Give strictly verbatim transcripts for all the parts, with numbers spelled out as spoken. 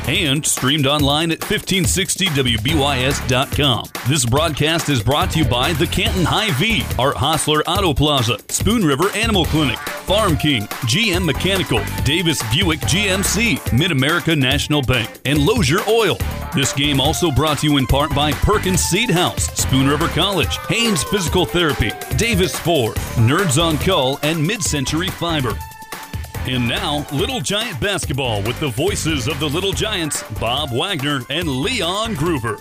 and streamed online at fifteen sixty W B Y S dot com. This broadcast is brought to you by the Canton Hy-Vee, Art Hostler Auto Plaza, Spoon River Animal Clinic, Farm King, G M Mechanical, Davis Buick G M C, Mid-America National Bank, and Lozier Oil. This game also brought to you in part by Perkins Seed House, Spoon River College, Haynes Physical Therapy, Davis Ford, Nerds on Call, and Mid-Century Fiber. And now, Little Giant Basketball with the voices of the Little Giants, Bob Wagner and Leon Gruber.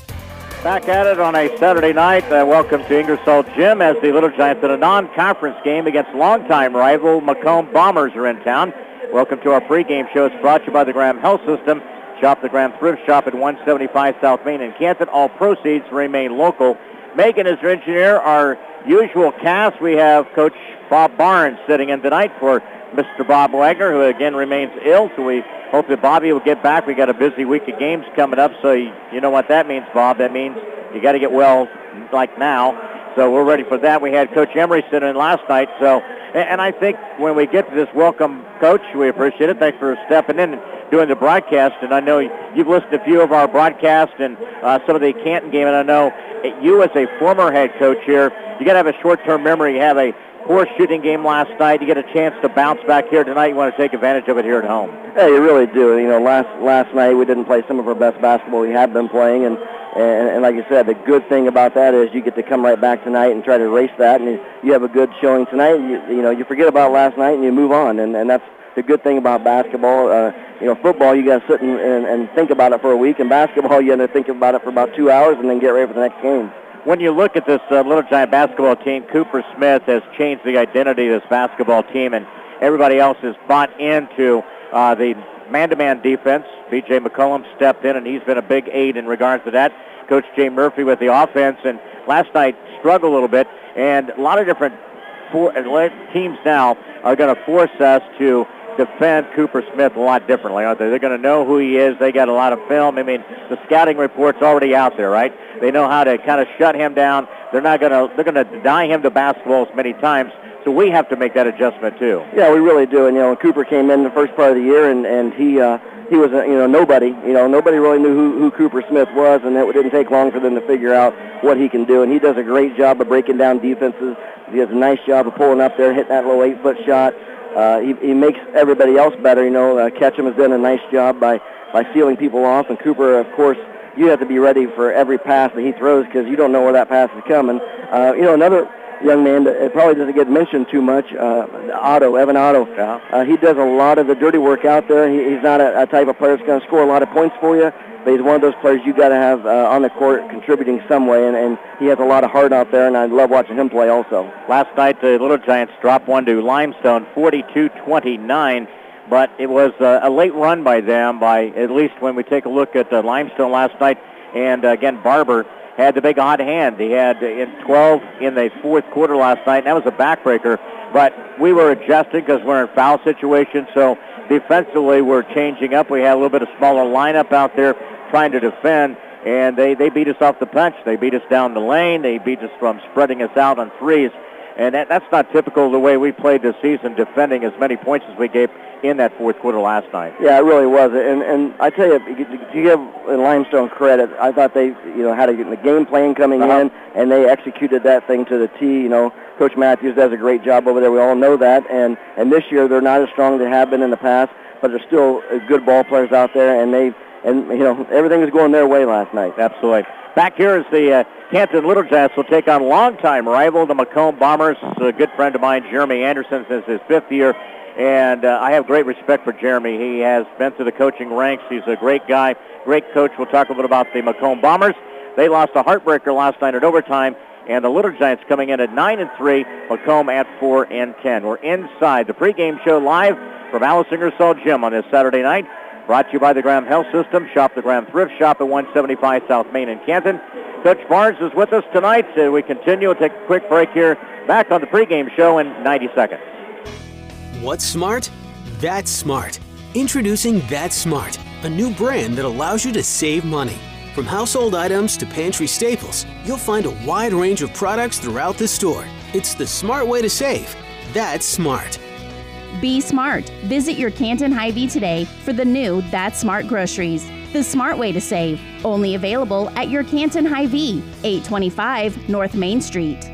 Back at it on a Saturday night. Uh, welcome to Ingersoll Gym as the Little Giants in a non-conference game against longtime rival Macomb Bombers are in town. Welcome to our pregame show. It's brought to you by the Graham Health System. Shop the Graham Thrift Shop at one seventy-five South Main in Canton. All proceeds remain local. Megan is your engineer. Our usual cast, we have Coach Bob Barnes sitting in tonight for Mister Bob Wagner, who again remains ill, so we hope that Bobby will get back. We got a busy week of games coming up, so you, you know what that means, Bob. That means you got to get well like now. So we're ready for that. We had Coach Emery sit in last night, so and I think when we get to this welcome, Coach, we appreciate it. Thanks for stepping in and doing the broadcast. And I know you've listened to a few of our broadcasts and uh, some of the Canton game, and I know you as a former head coach here, you got to have a short-term memory. You have a poor shooting game last night. You get a chance to bounce back here tonight. You want to take advantage of it here at home. Yeah, you really do. You know, last last night we didn't play some of our best basketball we have been playing, and and, and like you said, the good thing about that is you get to come right back tonight and try to erase that, and you, you have a good showing tonight. And you, you know, you forget about last night and you move on, and, and that's the good thing about basketball. Uh, you know, football you got to sit and, and, and think about it for a week, and basketball you got to think about it for about two hours and then get ready for the next game. When you look at this uh, Little Giant basketball team, Cooper Smith has changed the identity of this basketball team, and everybody else has bought into uh, the man-to-man defense. B J McCollum stepped in, and he's been a big aid in regards to that. Coach Jay Murphy with the offense, and last night struggled a little bit, and a lot of different for, teams now are going to force us to defend Cooper Smith a lot differently, aren't they? They're going to know who he is. They got a lot of film. I mean, the scouting report's already out there, right? They know how to kind of shut him down. They're not going to. They're going to deny him the basketball as many times. So we have to make that adjustment too. Yeah, we really do. And you know, Cooper came in the first part of the year, and and he uh, he was a, you know nobody. You know, nobody really knew who, who Cooper Smith was, and it didn't take long for them to figure out what he can do. And he does a great job of breaking down defenses. He does a nice job of pulling up there, hitting that little eight-foot shot. Uh, he, he makes everybody else better. You know, uh, Ketchum has done a nice job by, by sealing people off. And Cooper, of course, you have to be ready for every pass that he throws because you don't know where that pass is coming. Uh, you know, another young man that it probably doesn't get mentioned too much, uh, Otto, Evan Otto. Yeah. Uh, he does a lot of the dirty work out there. He, he's not a, a type of player that's going to score a lot of points for you, but he's one of those players you got to have uh, on the court contributing some way, and, and he has a lot of heart out there, and I love watching him play also. Last night, the Little Giants dropped one to Limestone, forty-two twenty-nine, but it was uh, a late run by them, by at least when we take a look at uh, Limestone last night, and uh, again, Barber had the big hot hand. He had uh, in twelve in the fourth quarter last night, and that was a backbreaker, but we were adjusting because we're in foul situation, so defensively we're changing up. We had a little bit of smaller lineup out there trying to defend, and they, they beat us off the punch. They beat us down the lane. They beat us from spreading us out on threes, and that, that's not typical of the way we played this season, defending as many points as we gave in that fourth quarter last night. Yeah, it really was. And and I tell you, to give Limestone credit, I thought they you know had a, the game plan coming uh-huh. in, and they executed that thing to the T. You know, Coach Matthews does a great job over there. We all know that. And and this year they're not as strong as they have been in the past, but they're still good ball players out there, and they and you know everything was going their way last night. Absolutely. Back here is the uh, Canton Little Giants will take on longtime rival, the Macomb Bombers. A good friend of mine, Jeremy Anderson, this is his fifth year. And uh, I have great respect for Jeremy. He has been through the coaching ranks. He's a great guy, great coach. We'll talk a little bit about the Macomb Bombers. They lost a heartbreaker last night at overtime, and the Little Giants coming in at nine and three, Macomb at four and ten. We're inside the pregame show live from Alice Ingersoll Gym on this Saturday night. Brought to you by the Graham Health System. Shop the Graham Thrift Shop at one seventy-five South Main in Canton. Coach Barnes is with us tonight. So we continue. We'll take a quick break here. Back on the pregame show in ninety seconds. What's smart? That's smart. Introducing That's Smart, a new brand that allows you to save money. From household items to pantry staples, you'll find a wide range of products throughout the store. It's the smart way to save. That's smart. Be smart. Visit your Canton Hy-Vee today for the new That's Smart groceries. The smart way to save. Only available at your Canton Hy-Vee, eight twenty-five North Main Street.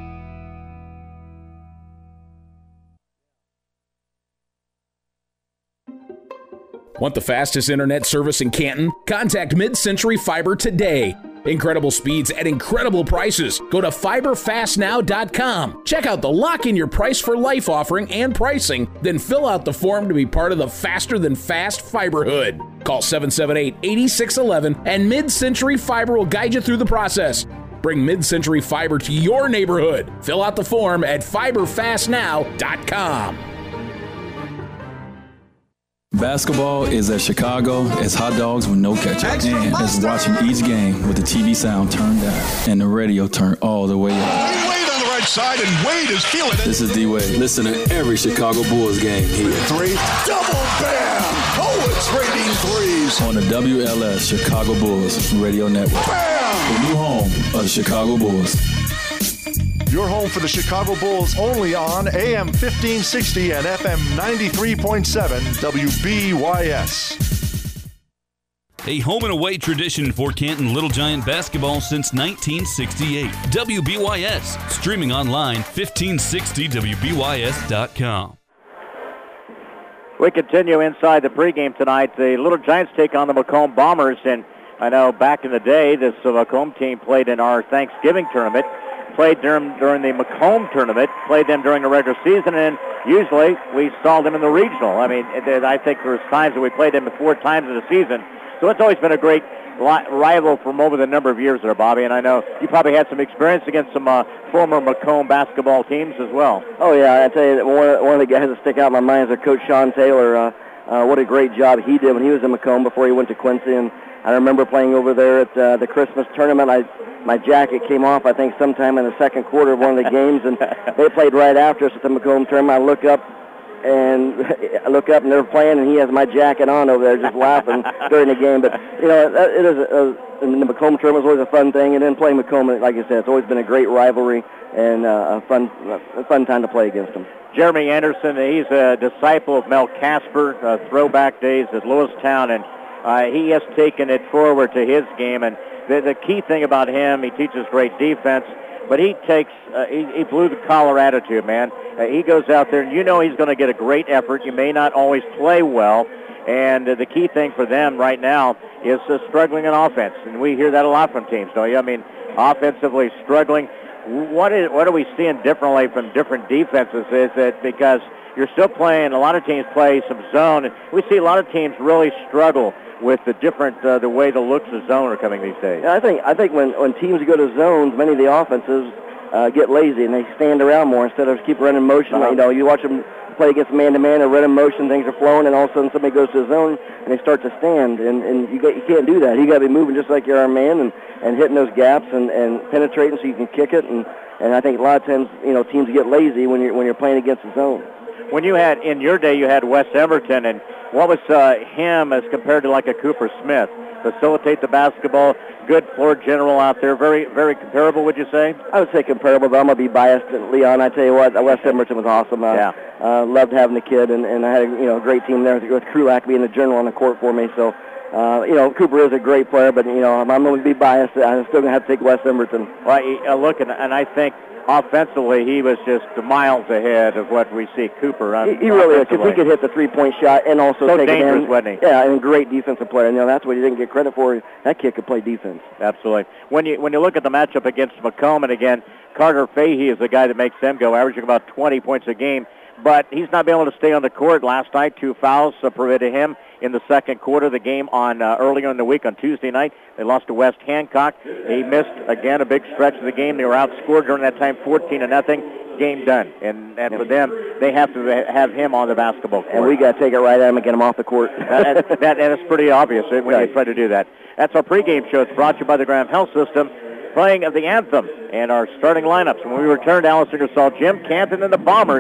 Want the fastest internet service in Canton? Contact Mid-Century Fiber today. Incredible speeds at incredible prices. Go to fiber fast now dot com. Check out the Lock in Your Price for Life offering and pricing, then fill out the form to be part of the faster than fast Fiberhood. Call seven seven eight, eight six one one and Mid-Century Fiber will guide you through the process. Bring Mid-Century Fiber to your neighborhood. Fill out the form at fiber fast now dot com. Basketball is as Chicago as hot dogs with no ketchup, and as watching each game with the T V sound turned down and the radio turned all the way up. Wade on the right side, and Wade is feeling it. This is D-Wade. Listen to every Chicago Bulls game here. Three, double bam! Oh, it's raining threes. On the W L S Chicago Bulls Radio Network. Bam! The new home of the Chicago Bulls. Your home for the Chicago Bulls only on A M fifteen sixty and F M ninety-three point seven W B Y S. A home and away tradition for Canton Little Giant basketball since nineteen sixty-eight. W B Y S, streaming online, fifteen sixty W B Y S dot com. We continue inside the pregame tonight. The Little Giants take on the Macomb Bombers, and I know back in the day, this uh, Macomb team played in our Thanksgiving tournament. Played during, during the Macomb tournament, played them during the regular season, and usually we saw them in the regional. I mean, I think there was times that we played them four times in the season. So it's always been a great li- rival from over the number of years there, Bobby. And I know you probably had some experience against some uh, former Macomb basketball teams as well. Oh, yeah. I tell you, that one of, one of the guys that stick out in my mind is Coach Sean Taylor. Uh, uh, what a great job he did when he was in Macomb before he went to Quincy. And I remember playing over there at uh, the Christmas tournament. I My jacket came off, I think, sometime in the second quarter of one of the games, and they played right after us at the Macomb tournament. I look up, and I look up, and they're playing, and he has my jacket on over there, just laughing during the game. But you know, it is a, a, the Macomb tournament was always a fun thing, and then playing Macomb, like I said, it's always been a great rivalry and uh, a fun, a fun time to play against them. Jeremy Anderson, he's a disciple of Mel Casper, uh, throwback days at Lewistown, and uh, he has taken it forward to his game. And The, the key thing about him, he teaches great defense, but he takes, uh, he, he blew the collar attitude, man. Uh, he goes out there, and you know he's going to get a great effort. You may not always play well, and uh, the key thing for them right now is uh, struggling in offense, and we hear that a lot from teams, don't you? I mean, offensively struggling. What is what are we seeing differently from different defenses? Is it because you're still playing, a lot of teams play some zone, and we see a lot of teams really struggle with the different, uh, the way the looks of zone are coming these days. Yeah, I think I think when, when teams go to zones, many of the offenses uh, get lazy and they stand around more instead of keep running motion. Uh-huh. You know, you watch them play against man-to-man or running motion, things are flowing, and all of a sudden somebody goes to a zone and they start to stand, and, and you, got, you can't do that. You got to be moving just like you're a man and, and hitting those gaps and, and penetrating so you can kick it. And, and I think a lot of times, you know, teams get lazy when you're when you're playing against the zone. When you had, in your day, you had Wes Everton, and what was uh, him as compared to like a Cooper Smith? Facilitate the basketball, good floor general out there, very, very comparable, would you say? I would say comparable, but I'm going to be biased to Leon. I tell you what, Wes Everton was awesome. Uh, yeah. Uh, loved having the kid, and, and I had a, you know, a great team there with Krulak being the general on the court for me. So, uh, you know, Cooper is a great player, but, you know, I'm, I'm going to be biased. I'm still going to have to take Wes Everton. Well, uh, look, and, and I think offensively, he was just miles ahead of what we see Cooper on. He, he really is, because he could hit the three-point shot and also so take dangerous, it in. wasn't he? Yeah, and a great defensive player. And, you know, that's what he didn't get credit for. That kid could play defense. Absolutely. When you when you look at the matchup against Macomb, and again, Carter Fahey is the guy that makes them go, averaging about twenty points a game. But he's not been able to stay on the court. Last night, two fouls uh, prevented him in the second quarter of the game on uh, earlier in the week on Tuesday night. They lost to West Hancock. He missed, again, a big stretch of the game. They were outscored during that time fourteen to nothing. Game done. And, and for them, they have to have him on the basketball court. And we got to take it right at him and get him off the court. that, that, that is pretty obvious when right. you try to do that. That's our pregame show. It's brought to you by the Graham Health System, playing of the anthem and our starting lineups. When we return to Alice Ingersoll Gym, Canton and the Bombers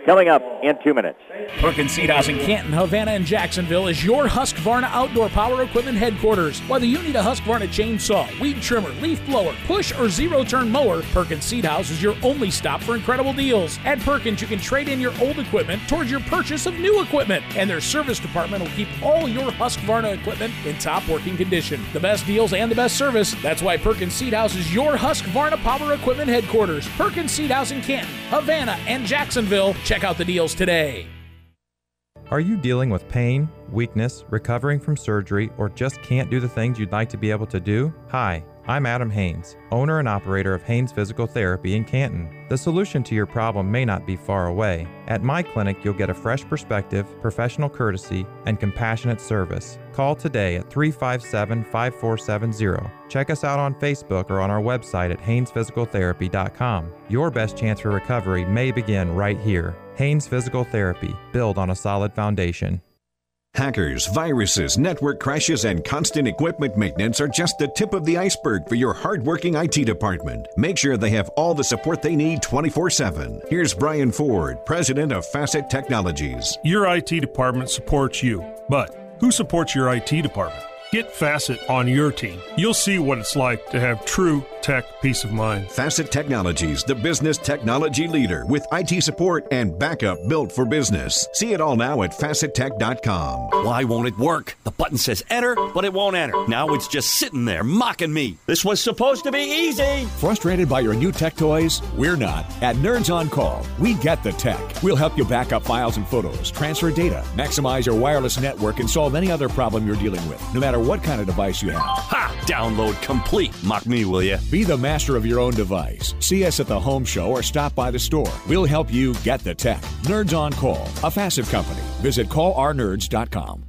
coming up in two minutes. Perkins Seed House in Canton, Havana, and Jacksonville is your Husqvarna outdoor power equipment headquarters. Whether you need a Husqvarna chainsaw, weed trimmer, leaf blower, push, or zero-turn mower, Perkins Seed House is your only stop for incredible deals. At Perkins, you can trade in your old equipment towards your purchase of new equipment, and their service department will keep all your Husqvarna equipment in top working condition. The best deals and the best service. That's why Perkins Seed House is your Husqvarna power equipment headquarters. Perkins Seed House in Canton, Havana, and Jacksonville. Check out the deals today. Are you dealing with pain, weakness, recovering from surgery, or just can't do the things you'd like to be able to do? Hi, I'm Adam Haynes, owner and operator of Haynes Physical Therapy in Canton. The solution to your problem may not be far away. At my clinic, you'll get a fresh perspective, professional courtesy, and compassionate service. Call today at three five seven, five four seven zero. Check us out on Facebook or on our website at haynes physical therapy dot com. Your best chance for recovery may begin right here. Haynes Physical Therapy, build on a solid foundation. Hackers, viruses, network crashes, and constant equipment maintenance are just the tip of the iceberg for your hardworking I T department. Make sure they have all the support they need twenty-four seven. Here's Brian Ford, president of Facet Technologies. Your I T department supports you, but who supports your I T department? Get Facet on your team. You'll see what it's like to have true tech peace of mind. Facet Technologies, the business technology leader with I T support and backup built for business. See it all now at facet tech dot com. Why won't it work? The button says enter, but it won't enter. Now it's just sitting there mocking me. This was supposed to be easy. Frustrated by your new tech toys? We're not. At Nerds On Call, we get the tech. We'll help you back up files and photos, transfer data, maximize your wireless network, and solve any other problem you're dealing with, no matter what kind of device you have. Ha! Download complete. Mock me, will you? Be the master of your own device. See us at the home show or stop by the store. We'll help you get the tech. Nerds On Call, a Facet company. Visit call our nerds dot com.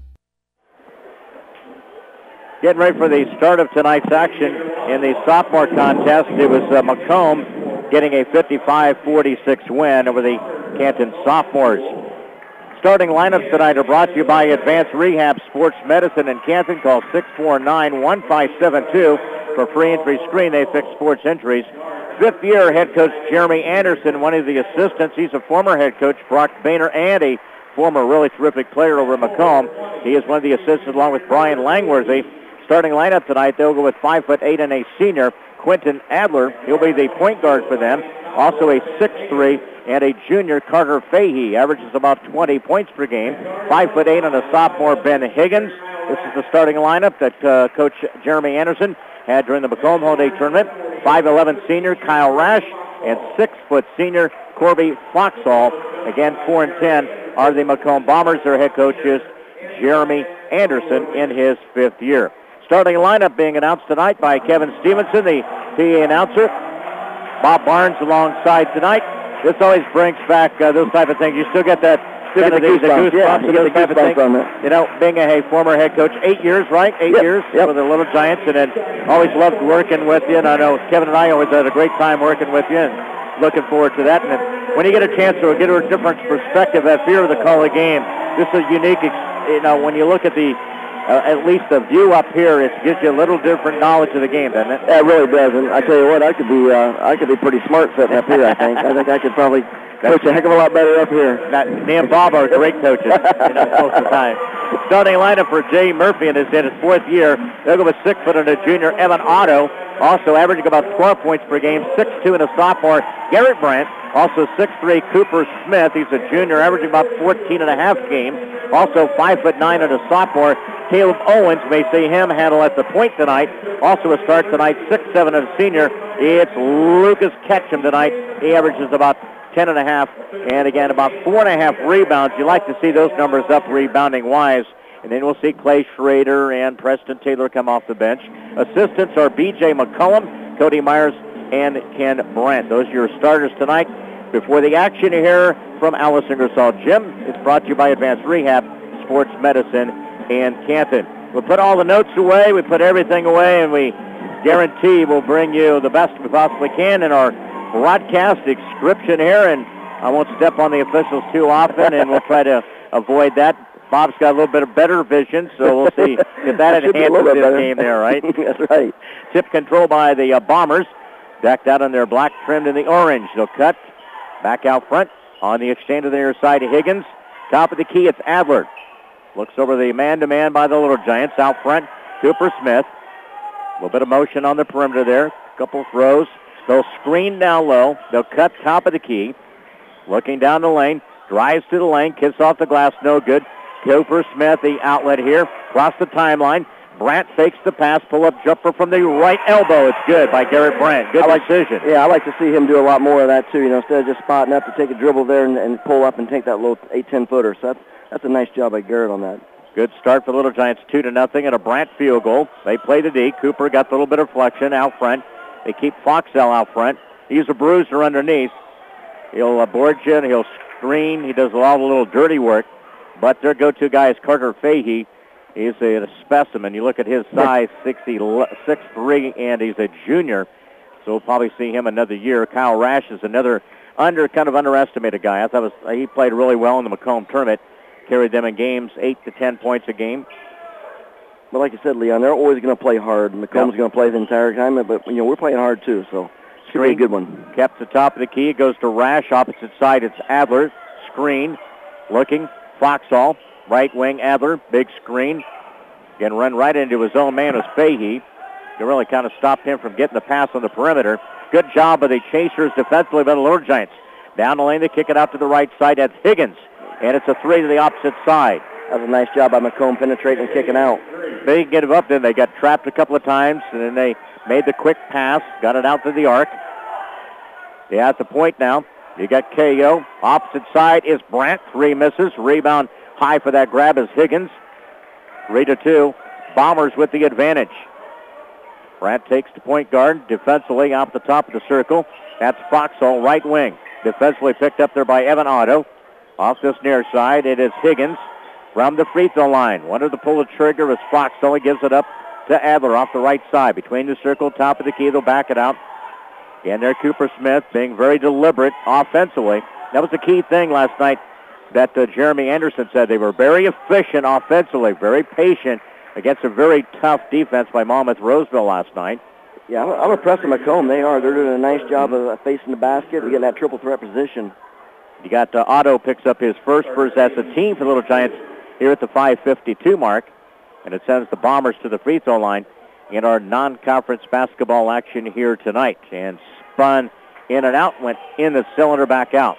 Getting ready for the start of tonight's action in the sophomore contest. It was uh, Macomb getting a fifty-five forty-six win over the Canton sophomores. Starting lineups tonight are brought to you by Advanced Rehab Sports Medicine in Canton. Call six four nine, one five seven two for free injury screen. They fix sports injuries. Fifth year head coach Jeremy Anderson, one of the assistants. He's a former head coach, Brock Boehner, and a former really terrific player over at Macomb. He is one of the assistants along with Brian Langworthy. Starting lineup tonight, they'll go with five foot eight and a senior, Quentin Adler. He'll be the point guard for them. Also a six three and a junior, Carter Fahey, averages about twenty points per game. Five foot eight and a sophomore, Ben Higgins. This is the starting lineup that uh, Coach Jeremy Anderson had during the Macomb Holiday Tournament. five eleven senior, Kyle Rash, and six foot senior, Corby Foxall. Again, four and ten are the Macomb Bombers. Their head coach is Jeremy Anderson in his fifth year. Starting lineup being announced tonight by Kevin Stevenson, the P A announcer. Bob Barnes alongside tonight. This always brings back uh, those type of things. You still get that kind of the goosebumps, yeah, you those type of things. You know, being a, a former head coach, eight years, right? Eight yep, years yep. for the Little Giants, and then always loved working with you. And I know Kevin and I always had a great time working with you, and looking forward to that. And then when you get a chance to get a different perspective at fear of the call of the game, this is unique. You know, when you look at the Uh, at least the view up here, it gives you a little different knowledge of the game, doesn't it? Yeah, it really does. And I tell you what, I could be, uh, I could be pretty smart sitting up here. I think. I think I could probably coach a heck of a lot better up here. That, me and Bob are great coaches, you know, most of the time. Starting lineup for Jay Murphy in his, in his fourth year. They'll go with six foot and a junior, Evan Otto, also averaging about twelve points per game. six two and a sophomore, Garrett Brandt. Also six three, Cooper Smith. He's a junior, averaging about fourteen and a half game. Also five foot nine and a sophomore, Caleb Owens. May see him handle at the point tonight. Also a start tonight, six seven and a senior. It's Lucas Ketchum tonight. He averages about ten and a half, and again about four and a half rebounds. You like to see those numbers up rebounding-wise. And then we'll see Clay Schrader and Preston Taylor come off the bench. Assistants are B J McCullum, Cody Myers, and Ken Brandt. Those are your starters tonight. Before the action here from Alice Ingersoll Gym, it's brought to you by Advanced Rehab Sports Medicine in Canton. We'll put all the notes away, we put everything away, and we guarantee we'll bring you the best we possibly can in our broadcast description here. And I won't step on the officials too often, and we'll try to avoid that. Bob's got a little bit of better vision, so we'll see if that enhances this better. Game there, right? That's right. Tip control by the uh, Bombers, decked out in their black, trimmed in the orange. They'll cut back out front. On the exchange to the near side, Higgins. Top of the key, it's Adler. Looks over the man-to-man by the Little Giants. Out front, Cooper Smith. A little bit of motion on the perimeter there. A couple throws. They'll screen down low. They'll cut top of the key. Looking down the lane. Drives to the lane. Kicks off the glass. No good. Cooper Smith, the outlet here. Across the timeline. Brandt fakes the pass. Pull-up jumper from the right elbow. It's good by Garrett Brandt. Good like, decision. Yeah, I like to see him do a lot more of that, too. You know, instead of just spotting up to take a dribble there and, and pull up and take that little eight, ten-footer. So that's, that's a nice job by Garrett on that. Good start for the Little Giants, two to nothing, and a Brandt field goal. They play the D. Cooper got a little bit of flexion out front. They keep Foxell out front. He's a bruiser underneath. He'll uh, board you, and he'll screen. He does a lot of little dirty work. But their go-to guy is Carter Fahey. He's a, a specimen. You look at his size, six three, and he's a junior. So we'll probably see him another year. Kyle Rash is another under kind of underestimated guy. I thought was, he played really well in the Macomb tournament. Carried them in games eight to ten points a game. But like you said, Leon, they're always going to play hard. Macomb's yep. going to play the entire time, but you know we're playing hard too. So it's going to be a good one. Kept the top of the key. It goes to Rash. Opposite side, it's Adler. Screen. Looking. Foxall. Right wing, Adler. Big screen. Again, run right into his own man was Fahey. It really kind of stopped him from getting the pass on the perimeter. Good job of the Chasers defensively by the Little Giants. Down the lane, they kick it out to the right side. That's Higgins. And it's a three to the opposite side. That was a nice job by Macomb penetrating and kicking out. They get him up, then they got trapped a couple of times, and then they made the quick pass, got it out to the arc. They're at the point now. You got K O. Opposite side is Brandt. Three misses. Rebound high for that grab is Higgins. Three to two. Bombers with the advantage. Brandt takes the point guard defensively off the top of the circle. That's Foxall, right wing. Defensively picked up there by Evan Otto. Off this near side, it is Higgins from the free throw line. Wanted to pull the trigger as Foxall. He gives it up to Adler off the right side. Between the circle, top of the key, they'll back it out. And there, Cooper Smith being very deliberate offensively. That was the key thing last night that uh, Jeremy Anderson said. They were very efficient offensively, very patient against a very tough defense by Monmouth Roseville last night. Yeah, I'm, I'm impressed with Macomb. They are. They're doing a nice job of uh, facing the basket and getting that triple threat position. You got uh, Otto picks up his first first as a team for the Little Giants here at the five fifty-two mark. And it sends the Bombers to the free throw line in our non-conference basketball action here tonight. And spun in and out, went in the cylinder, back out.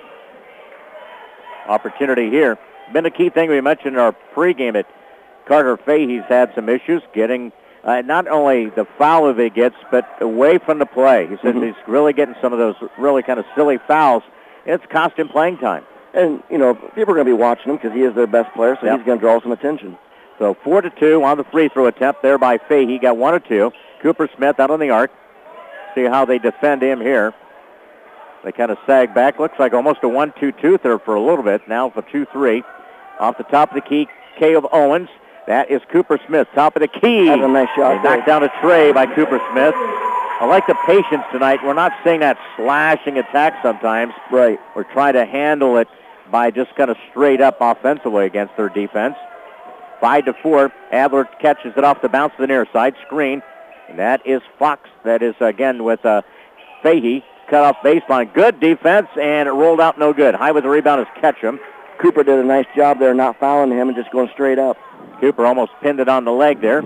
Opportunity here. Been a key thing we mentioned in our pregame at Carter Fahey's had some issues getting uh, not only the foul that he gets, but away from the play. He says mm-hmm. he's really getting some of those really kind of silly fouls. It's cost him playing time. And, you know, people are going to be watching him because he is their best player, so yep. he's going to draw some attention. So four to two on the free throw attempt there by Fahey. Got one or two. Cooper Smith out on the arc. See how they defend him here. They kind of sag back. Looks like almost a one two two there for a little bit. Now for two three. Off the top of the key, Caleb Owens. That is Cooper Smith. Top of the key. That's a nice shot. They knocked down a tray by Cooper Smith. I like the patience tonight. We're not seeing that slashing attack sometimes. Right. We're trying to handle it by just kind of straight up offensively against their defense. Five to four. Adler catches it off the bounce to the near side. Screen. And that is Fox. That is, again, with uh, Fahey. Cut off baseline. Good defense, and it rolled out no good. High with the rebound is Ketchum. Cooper did a nice job there not fouling him and just going straight up. Cooper almost pinned it on the leg there.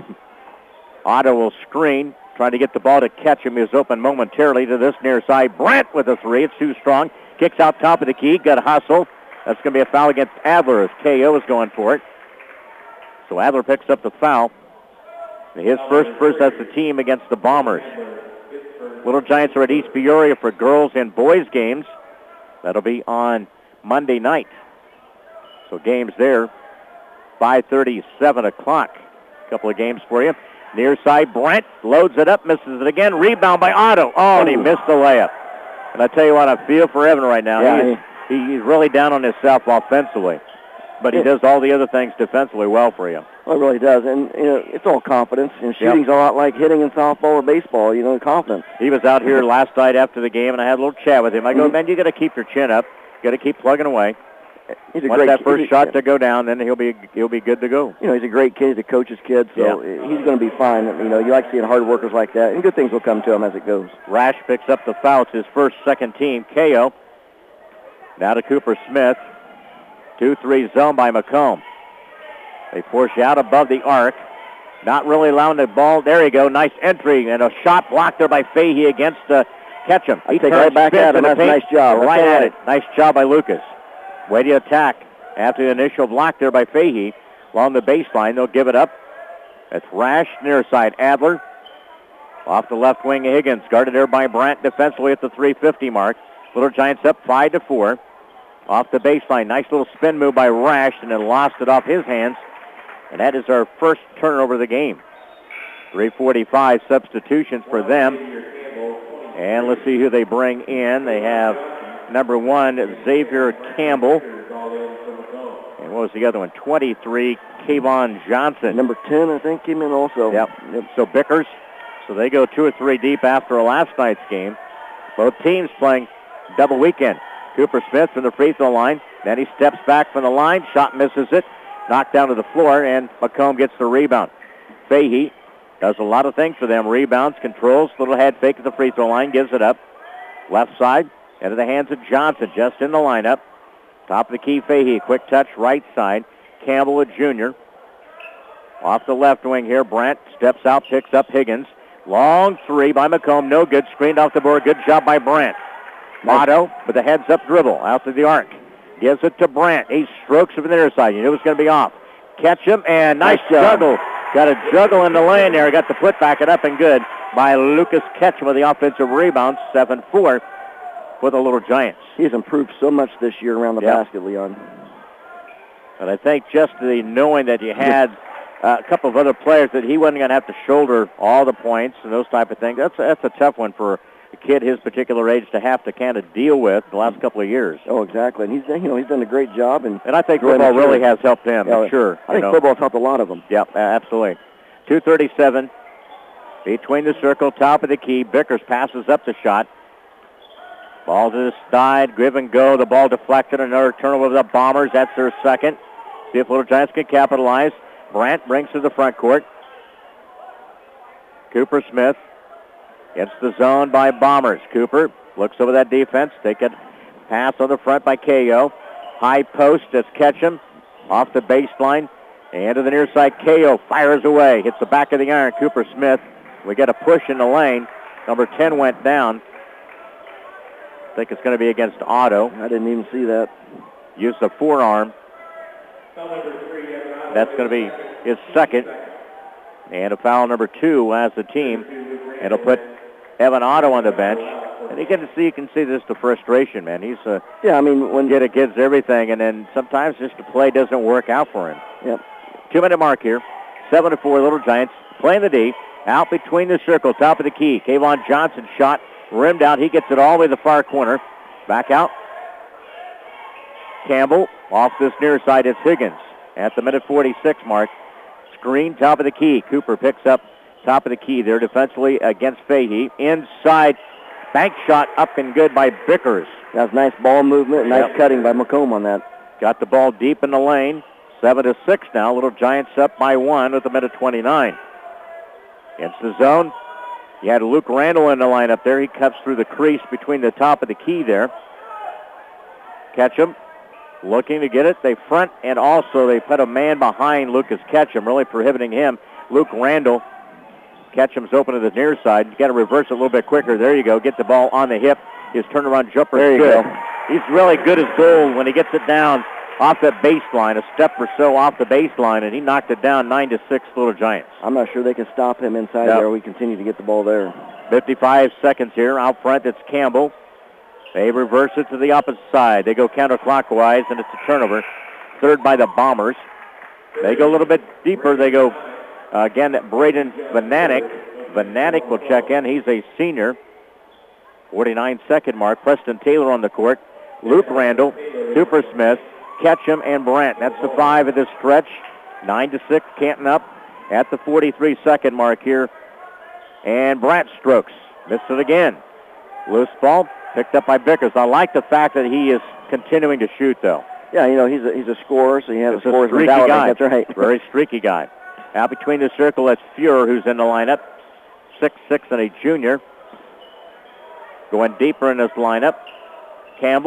Otto will screen. Trying to get the ball to Ketchum. He was open momentarily to this near side. Brandt with a three. It's too strong. Kicks out top of the key. Got a hustle. That's going to be a foul against Adler as K O is going for it. So Adler picks up the foul. His first first as the team against the Bombers. Little Giants are at East Peoria for girls and boys games. That'll be on Monday night. So games there, five thirty, seven o'clock. A couple of games for you. Near side, Brent loads it up, misses it again. Rebound by Otto. Oh, and he missed the layup. And I tell you what, I feel for Evan right now. Yeah, he, he, he's really down on himself offensively. But he does all the other things defensively well for you. Well, it really does. And, you know, it's all confidence. And shooting's yep. a lot like hitting in softball or baseball, you know, confidence. He was out here last night after the game, and I had a little chat with him. I go, mm-hmm. man, you got to keep your chin up. You got to keep plugging away. He's a Once great that first kid. shot to go down, then he'll be he'll be good to go. You know, he's a great kid. He's a coach's kid, so yeah. he's going to be fine. You know, you like seeing hard workers like that, and good things will come to him as it goes. Rash picks up the foul. It's his first, second team. K O Now to Cooper Smith. two three zone by McComb. They force you out above the arc. Not really allowing the ball. There you go. Nice entry and a shot blocked there by Fahey against uh, Ketchum. He take right back at him. That's a nice job. Right That's at right. it. Nice job by Lucas. Way to attack after the initial block there by Fahey. Along the baseline, they'll give it up. That's Rash, near side. Adler. Off the left wing, Higgins. Guarded there by Brandt defensively at the three fifty mark. Little Giants up five to four. Off the baseline. Nice little spin move by Rash, and then lost it off his hands. And that is our first turnover of the game. three forty-five substitutions for them. And let's see who they bring in. They have number one, Xavier Campbell. And what was the other one? twenty-three, Kayvon Johnson. Number ten, I think, came in also. Yep. yep. So Bickers. So they go two or three deep after last night's game. Both teams playing double weekend. Cooper Smith from the free throw line. Then he steps back from the line. Shot misses it. Knocked down to the floor, and McComb gets the rebound. Fahey does a lot of things for them. Rebounds, controls, little head fake at the free throw line, gives it up. Left side, into the hands of Johnson, just in the lineup. Top of the key, Fahey, quick touch, right side. Campbell, a junior. Off the left wing here, Brandt steps out, picks up Higgins. Long three by McComb, no good, screened off the board. Good job by Brandt. Otto with a heads-up dribble out to the arc. Gives it to Brandt. He strokes it from the near side. You knew it was going to be off. Catch him, and nice, nice juggle. Got a juggle in the lane there. Got the foot back it up and good by Lucas Ketchum with the offensive rebound. seven four for the Little Giants. He's improved so much this year around the yep. basket, Leon. But I think just the knowing that you had uh, a couple of other players that he wasn't going to have to shoulder all the points and those type of things, that's, that's a tough one for a kid his particular age to have to kind of deal with the last couple of years. Oh, exactly. And he's, you know, he's done a great job. And, and I think football really has helped him, yeah, I'm sure. I think know. football's helped a lot of them. Yep, absolutely. two thirty-seven between the circle, top of the key. Bickers passes up the shot. Ball to the side, give and go. The ball deflected. Another turnover of the Bombers. That's their second. See if Little Giants can capitalize. Brandt brings to the front court. Cooper Smith gets the zone by Bombers. Cooper looks over that defense. Take a pass on the front by K O. High post, that's Ketchum. Off the baseline. And to the near side, K O fires away. Hits the back of the iron. Cooper Smith. We get a push in the lane. Number ten went down. I think it's going to be against Otto. I didn't even see that. Use the forearm. That's going to be his second. And a foul number two as the team. And it'll put Evan Otto on the bench. And you can see, you can see this the frustration, man. He's uh, yeah, I mean, when get against everything, and then sometimes just the play doesn't work out for him. Yep. Two-minute mark here. Seven to four, Little Giants playing the D. Out between the circle, top of the key. Kayvon Johnson shot, rimmed out. He gets it all the way to the far corner. Back out. Campbell off this near side. It's Higgins at the minute forty-six mark. Screen, top of the key. Cooper picks up top of the key there defensively against Fahey. Inside, bank shot up and good by Bickers. That's nice ball movement, nice yep. cutting by McComb on that. Got the ball deep in the lane. Seven to six now. Little Giants up by one with a minute twenty-nine. Against the zone. You had Luke Randall in the lineup there. He cuts through the crease between the top of the key there. Ketchum looking to get it. They front, and also they put a man behind Lucas Ketchum, really prohibiting him. Luke Randall. Ketchum's open to the near side. You got to reverse it a little bit quicker. There you go. Get the ball on the hip. His turnaround jumper is good. Go. He's really good as gold when he gets it down off that baseline, a step or so off the baseline, and he knocked it down nine to six. Little Giants. I'm not sure they can stop him inside yep. there. We continue to get the ball there. fifty-five seconds here. Out front, it's Campbell. They reverse it to the opposite side. They go counterclockwise, and it's a turnover. Third by the Bombers. They go a little bit deeper. They go, uh, again, Braden Vananek. Vananek will check in. He's a senior. forty-nine second mark. Preston Taylor on the court. Luke Randall, Cooper Smith, Ketchum, and Brandt. That's the five of this stretch. Nine to six, Canton up at the forty-three second mark here. And Brandt strokes. Missed it again. Loose ball picked up by Bickers. I like the fact that he is continuing to shoot, though. Yeah, you know, he's a, he's a scorer, so he has it's a scorer's streaky mentality. Guy. That's right. Very streaky guy. Out between the circle, that's Fuhrer, who's in the lineup. six six and a junior. Going deeper in this lineup. Campbell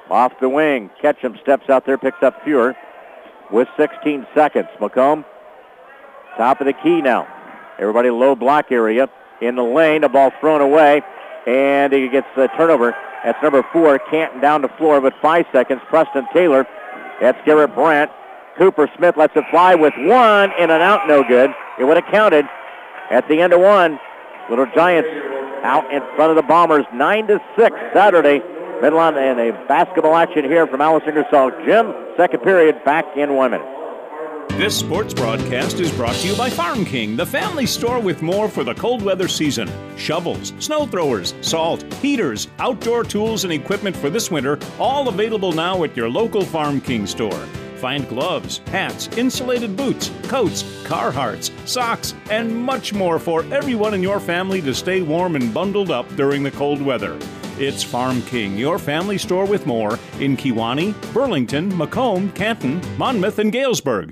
Off the wing. Ketchum steps out there, picks up Fuhr with sixteen seconds. McComb, top of the key now. Everybody low block area. In the lane, the ball thrown away, and he gets the turnover. That's number four, Canton down the floor with five seconds. Preston Taylor. That's Garrett Brandt. Cooper Smith lets it fly with one in and out, no good. It would have counted at the end of one. Little Giants out in front of the Bombers, nine to six Saturday. Midland and a basketball action here from Alice Ingersoll Gym. Second period, back in one minute. This sports broadcast is brought to you by Farm King, the family store with more for the cold weather season. Shovels, snow throwers, salt, heaters, outdoor tools, and equipment for this winter, all available now at your local Farm King store. Find gloves, hats, insulated boots, coats, Carhartts, socks, and much more for everyone in your family to stay warm and bundled up during the cold weather. It's Farm King, your family store with more in Kewanee, Burlington, Macomb, Canton, Monmouth, and Galesburg.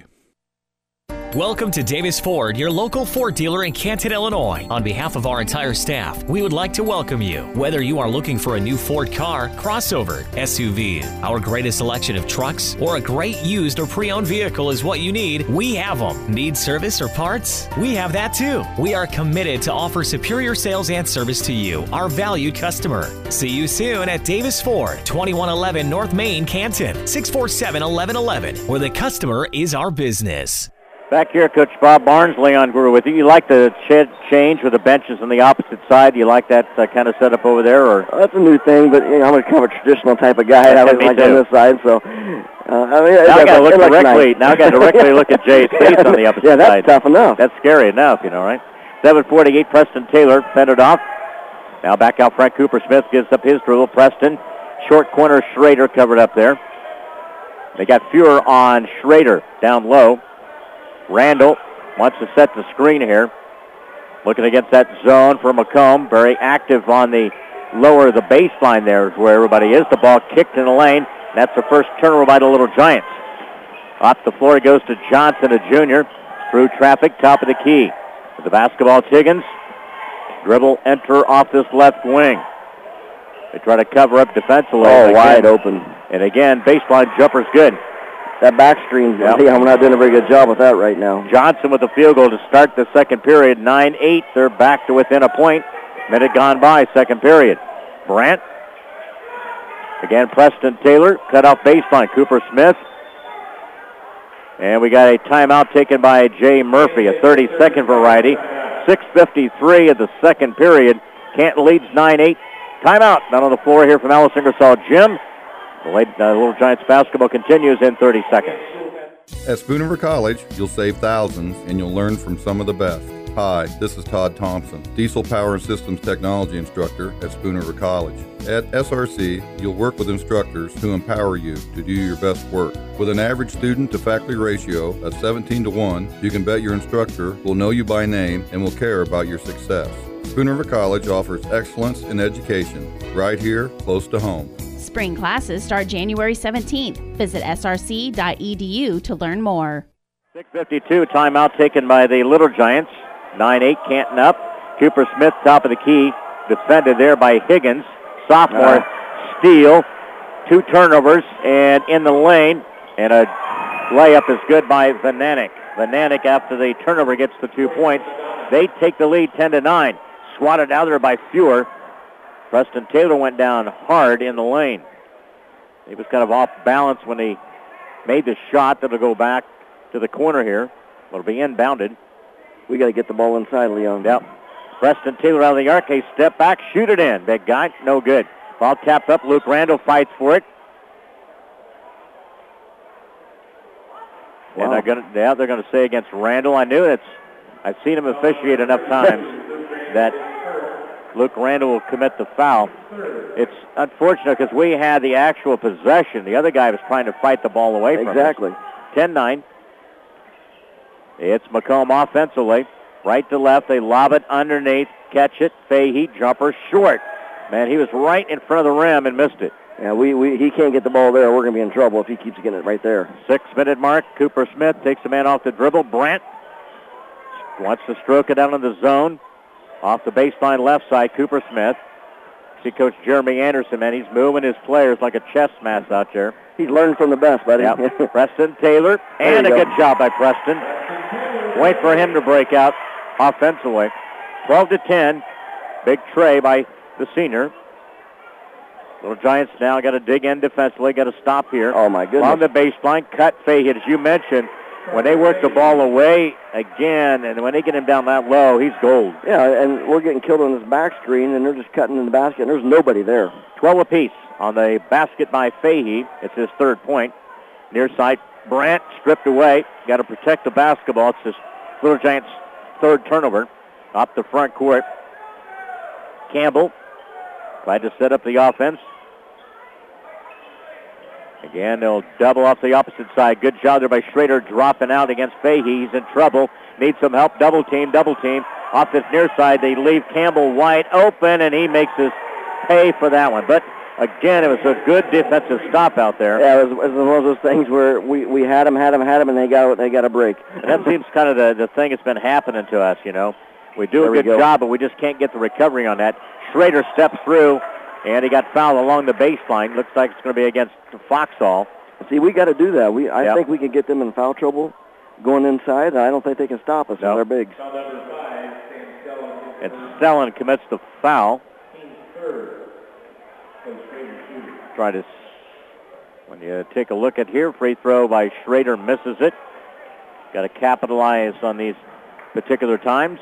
Welcome to Davis Ford, your local Ford dealer in Canton, Illinois. On behalf of our entire staff, we would like to welcome you. Whether you are looking for a new Ford car, crossover, S U V, our greatest selection of trucks, or a great used or pre-owned vehicle is what you need, we have them. Need service or parts? We have that too. We are committed to offer superior sales and service to you, our valued customer. See you soon at Davis Ford, twenty-one eleven North Main, Canton, six four seven, eleven eleven, where the customer is our business. Back here, Coach Bob Barnes, Leon Greer with you. You like the shed change with the benches on the opposite side? You like that uh, kind of setup over there? Or well, that's a new thing, but you know, I'm a kind of a traditional type of guy. I was like on this side, so. Uh, I mean, now I got to look directly. Nice. Now I got to directly look at Jay's face on the opposite yeah, that's side. tough enough. That's scary enough, you know, right? seven forty-eight, Preston Taylor fended off. Now back out front, Cooper Smith gives up his dribble. Preston, short corner, Schrader covered up there. They got Fuhr on Schrader down low. Randall wants to set the screen here. Looking against that zone for Macomb. Very active on the lower of the baseline there is where everybody is. The ball kicked in the lane. That's the first turnover by the Little Giants. Off the floor it goes to Johnson, a junior. Through traffic, top of the key. With the basketball, Tiggins. Dribble, enter off this left wing. They try to cover up defensively. Oh, wide open. And again, baseline jumper's good. That back screen, yep. I'm not doing a very good job with that right now. Johnson with the field goal to start the second period. nine eight, they're back to within a point. Minute gone by, second period. Brandt. Again, Preston Taylor, cut off baseline. Cooper Smith. And we got a timeout taken by Jay Murphy, a thirty-second variety. six fifty-three of the second period. Canton leads nine eight. Timeout down on the floor here from Alice Ingersoll Gym. The late, uh, Little Giants basketball continues in thirty seconds. At Spoon River College, you'll save thousands and you'll learn from some of the best. Hi, this is Todd Thompson, Diesel Power and Systems Technology Instructor at Spoon River College. At S R C, you'll work with instructors who empower you to do your best work. With an average student to faculty ratio of seventeen to one, you can bet your instructor will know you by name and will care about your success. Spoon River College offers excellence in education right here close to home. Spring classes start January seventeenth. Visit S R C dot E D U to learn more. six fifty-two, timeout taken by the Little Giants. nine eight, Canton up. Cooper Smith, top of the key. Defended there by Higgins. Sophomore uh, steal. Two turnovers, and in the lane. And a layup is good by Vananek. Vananek, after the turnover, gets the two points. They take the lead ten to nine. Swatted out there by Fuhr. Preston Taylor went down hard in the lane. He was kind of off balance when he made the shot that'll go back to the corner here. It'll be inbounded. We got to get the ball inside, Leon. Yep. Preston Taylor out of the arc. Step back, shoot it in. Big guy, no good. Ball tapped up. Luke Randall fights for it. Wow. And they're going to, yeah, they're going to say against Randall. I knew it's. I've seen him officiate enough times that Luke Randall will commit the foul. It's unfortunate because we had the actual possession. The other guy was trying to fight the ball away from us. Exactly. ten nine. It's Macomb offensively. Right to left. They lob it underneath. Catch it. Fahey jumper short. Man, he was right in front of the rim and missed it. Yeah, we, we he can't get the ball there. We're going to be in trouble if he keeps getting it right there. Six-minute mark. Cooper Smith takes the man off the dribble. Brandt wants to stroke it down in the zone. Off the baseline left side, Cooper Smith. varsity coach Jeremy Anderson, man, he's moving his players like a chess match out there. He's learned from the best, buddy. Yep. Preston Taylor, and a go. good job by Preston. Wait for him to break out offensively. twelve to ten. Big tray by the senior. Little Giants now got to dig in defensively, got to stop here. Oh, my goodness. On the baseline, cut Fahey. As you mentioned, when they work the ball away again, and when they get him down that low, he's gold. Yeah, and we're getting killed on this back screen, and they're just cutting in the basket, and there's nobody there. twelve apiece on the basket by Fahey. It's his third point. Near side, Brandt stripped away. Got to protect the basketball. It's his Little Giants' third turnover. Up the front court. Campbell tried to set up the offense. Again, they'll double off the opposite side. Good job there by Schrader dropping out against Fahey. He's in trouble. Needs some help. Double team, double team. Off this near side, they leave Campbell wide open, and he makes his pay for that one. But again, it was a good defensive stop out there. Yeah, it was, it was one of those things where we, we had them, had them, had them, and they got they got a break. And that seems kind of the, the thing that's been happening to us, you know. We do There a we good go. job, but we just can't get the recovery on that. Schrader steps through, and he got fouled along the baseline. Looks like it's going to be against Foxhall. See, we got to do that. We I Yep. think we can get them in foul trouble going inside. And I don't think they can stop us Nope. with our bigs. And Stellan commits the foul. Try to, when you take a look at here, free throw by Schrader misses it. Got to capitalize on these particular times.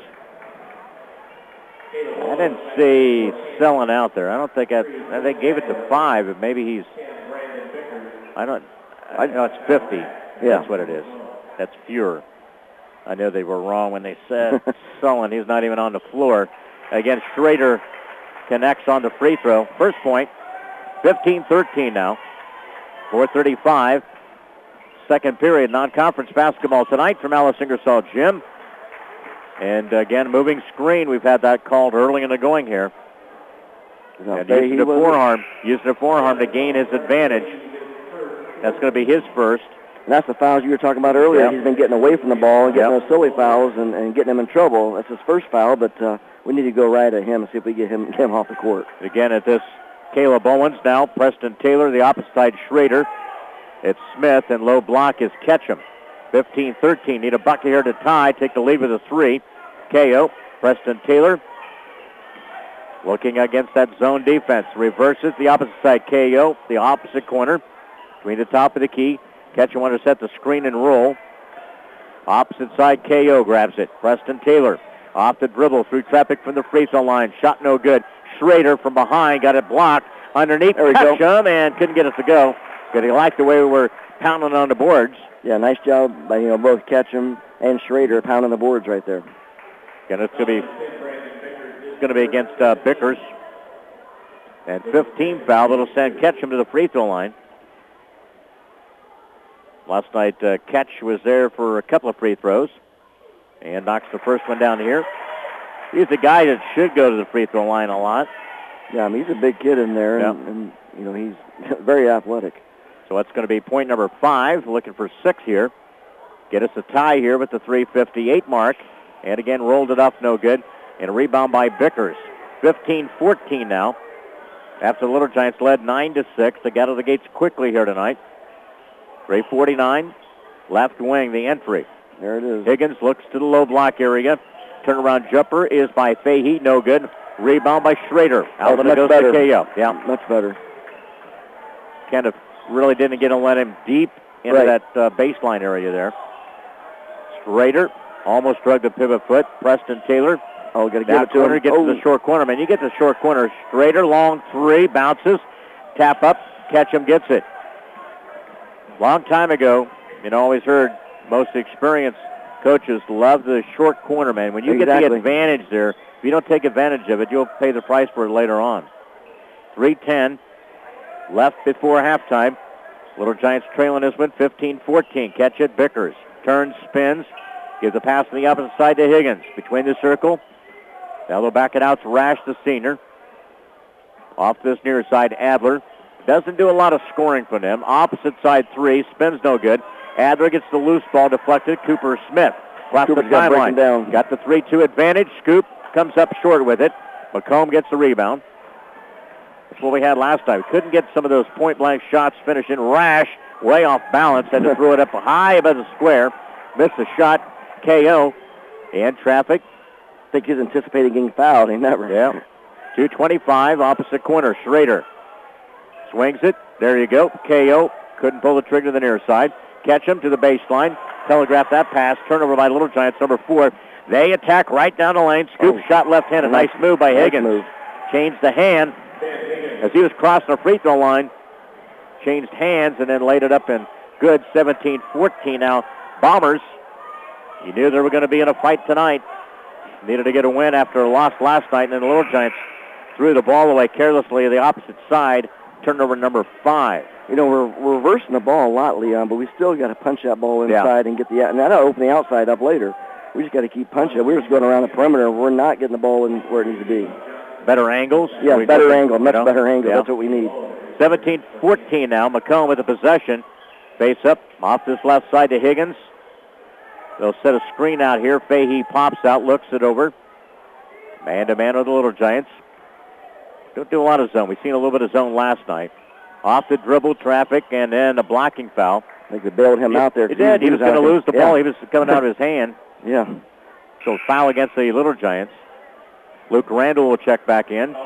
I didn't see Stellan out there. I don't think I, I think gave it to five, but maybe he's, I don't, I know it's fifty. Yeah. That's what it is. That's Fuhrer. I know they were wrong when they said Sullen. He's not even on the floor. Again, Schrader connects on the free throw. First point, fifteen thirteen now. four thirty-five. Second period, non-conference basketball tonight from Alice Ingersoll Gym. And again, moving screen. We've had that called early in the going here. And using the forearm, using the forearm to gain his advantage. That's going to be his first. And that's the fouls you were talking about earlier. Yep. He's been getting away from the ball and getting Yep. those silly fouls and, and getting him in trouble. That's his first foul, but uh, we need to go right at him and see if we get him, get him off the court. Again, at this, Caleb Owens now. Preston Taylor, the opposite side, Schrader. It's Smith, and low block is Ketchum. fifteen thirteen. Need a bucket here to tie. Take the lead with a three. K O. Preston Taylor looking against that zone defense. Reverses the opposite side. K O. The opposite corner. Between the top of the key. Ketchum want to set the screen and roll. Opposite side. K O grabs it. Preston Taylor off the dribble through traffic from the free throw line. Shot no good. Schrader from behind got it blocked. Underneath There we go. Ketchum and couldn't get it to go. But he liked the way we were pounding on the boards. Yeah, nice job by you know both Ketchum and Schrader pounding the boards right there. And it's going to be it's going to be against uh, Bickers. And fifteen foul that'll send Ketchum to the free throw line. Last night, uh, Ketch was there for a couple of free throws and knocks the first one down here. He's a guy that should go to the free throw line a lot. Yeah, I mean, he's a big kid in there, and, Yep. and you know he's very athletic. So that's going to be point number five, looking for six here. Get us a tie here with the three fifty-eight mark. And again, rolled it up, no good. And a rebound by Bickers. fifteen fourteen now. After the Little Giants led nine to six. They got out of the gates quickly here tonight. three forty-nine, left wing, the entry. There it is. Higgins looks to the low block area. Turnaround jumper is by Fahey, no good. Rebound by Schrader. Oh, Out much goes better. to K O. Yeah, Much better. kind of really didn't get him, let him deep into Right. that uh, baseline area there. Schrader almost drug the pivot foot. Preston Taylor. Oh, got to give That it to corner him. gets Oh. to the short corner. Man, you get to the short corner. Schrader, long three, bounces. Tap up. Ketchum gets it. Long time ago, you know, always heard most experienced coaches love the short corner, man. When you get Exactly. the advantage there, if you don't take advantage of it, you'll pay the price for it later on. three ten left before halftime. Little Giants trailing this one fifteen fourteen. Catch it, Bickers. Turns, spins. Gives the pass on the opposite side to Higgins. Between the circle. Now they'll back it out to Rash, the senior. Off this near side, Adler. Doesn't do a lot of scoring for them. Opposite side three. Spins no good. Adler gets the loose ball deflected. Cooper Smith. Across the Cooper's got to break him timeline. down. Got the three two advantage. Scoop comes up short with it. McComb gets the rebound. what we had last time. Couldn't get some of those point-blank shots finishing. Rash, way off balance, had to throw it up high above the square. Missed the shot. K O in traffic. I think he's anticipating getting fouled. He never. Yeah. two twenty-five, opposite corner. Schrader swings it. There you go. K O couldn't pull the trigger to the near side. Catch him to the baseline. Telegraph that pass. Turnover by Little Giants, number four. They attack right down the lane. Scoop oh. shot left-handed. Nice, nice move by nice Higgins. Move. Changed the hand as he was crossing the free throw line. Changed hands and then laid it up in good. seventeen fourteen now. Bombers, you knew they were going to be in a fight tonight. Needed to get a win after a loss last night, and then the Little Giants threw the ball away carelessly to the opposite side. Turnover number five. You know, we're, we're reversing the ball a lot, Leon, but we still got to punch that ball inside yeah. and get the, and that'll open the outside up later. We just got to keep punching. We're just going around the perimeter. We're not getting the ball in where it needs to be. Better angles? Yeah, we better angle, much you know? better angle. Yeah. That's what we need. seventeen fourteen now. McComb with the possession. Face up off this left side to Higgins. They'll set a screen out here. Fahey pops out, looks it over. Man-to-man with the Little Giants. Don't do a lot of zone. We've seen a little bit of zone last night. Off the dribble, traffic, and then a blocking foul. I think they bailed him he, out there. He did. He, he was, was going to lose the yeah. ball. He was coming out of his hand. Yeah. So foul against the Little Giants. Luke Randall will check back in.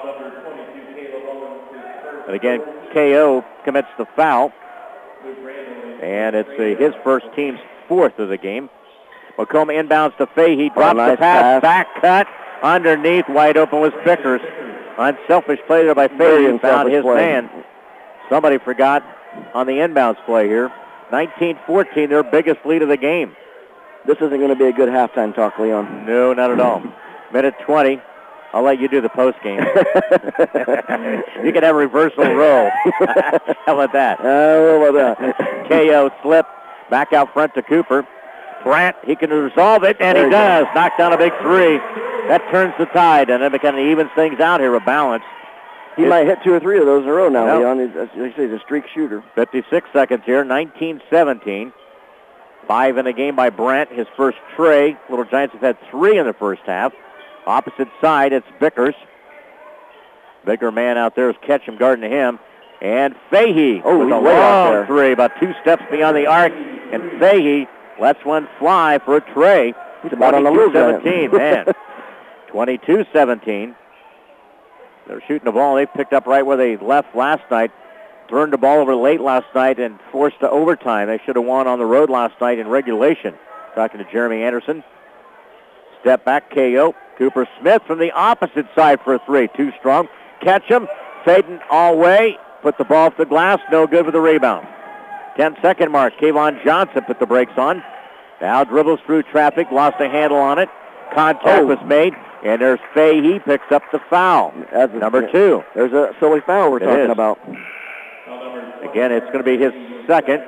And again, K O commits the foul. And it's uh, his first, team's fourth of the game. McComb inbounds to Fahey. Drops oh, nice the pass. pass. Back cut. Underneath. Wide open was Vickers. Unselfish play there by Fahey. Found his play. man. Somebody forgot on the inbounds play here. nineteen fourteen, their biggest lead of the game. This isn't going to be a good halftime talk, Leon. No, not at all. Minute twenty. I'll let you do the post game. You can have a reversal roll. How about that? Uh, how about that? K O slip back out front to Cooper. Brandt, he can resolve it, and there he does. Go. Knocked down a big three. That turns the tide, and it kind of evens things out here with balance. He it's, might hit two or three of those in a row now, no. Leon. He's, he's, he's a streak shooter. fifty-six seconds here, nineteen seventeen. Five in the game by Brandt, his first tray. Little Giants have had three in the first half. Opposite side, it's Vickers. Bigger man out there is Ketchum guarding him. And Fahey oh, with a long three, about two steps beyond the arc. And Fahey lets one fly for a tray. He's about on the loose. seventeen, man. twenty-two seventeen. They're shooting the ball. They picked up right where they left last night. Turned the ball over late last night and forced to overtime. They should have won on the road last night in regulation. Talking to Jeremy Anderson. Step back, K O. Cooper Smith from the opposite side for a three. Too strong. Catch him. Fading all way. Put the ball off the glass. No good with the rebound. ten-second mark. Kayvon Johnson put the brakes on. Now dribbles through traffic. Lost a handle on it. Contact oh. was made. And there's Fahey. Picks up the foul. That's number a, two. There's a silly foul we're it talking is. about. Again, it's going to be his second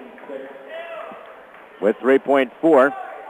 with three point four.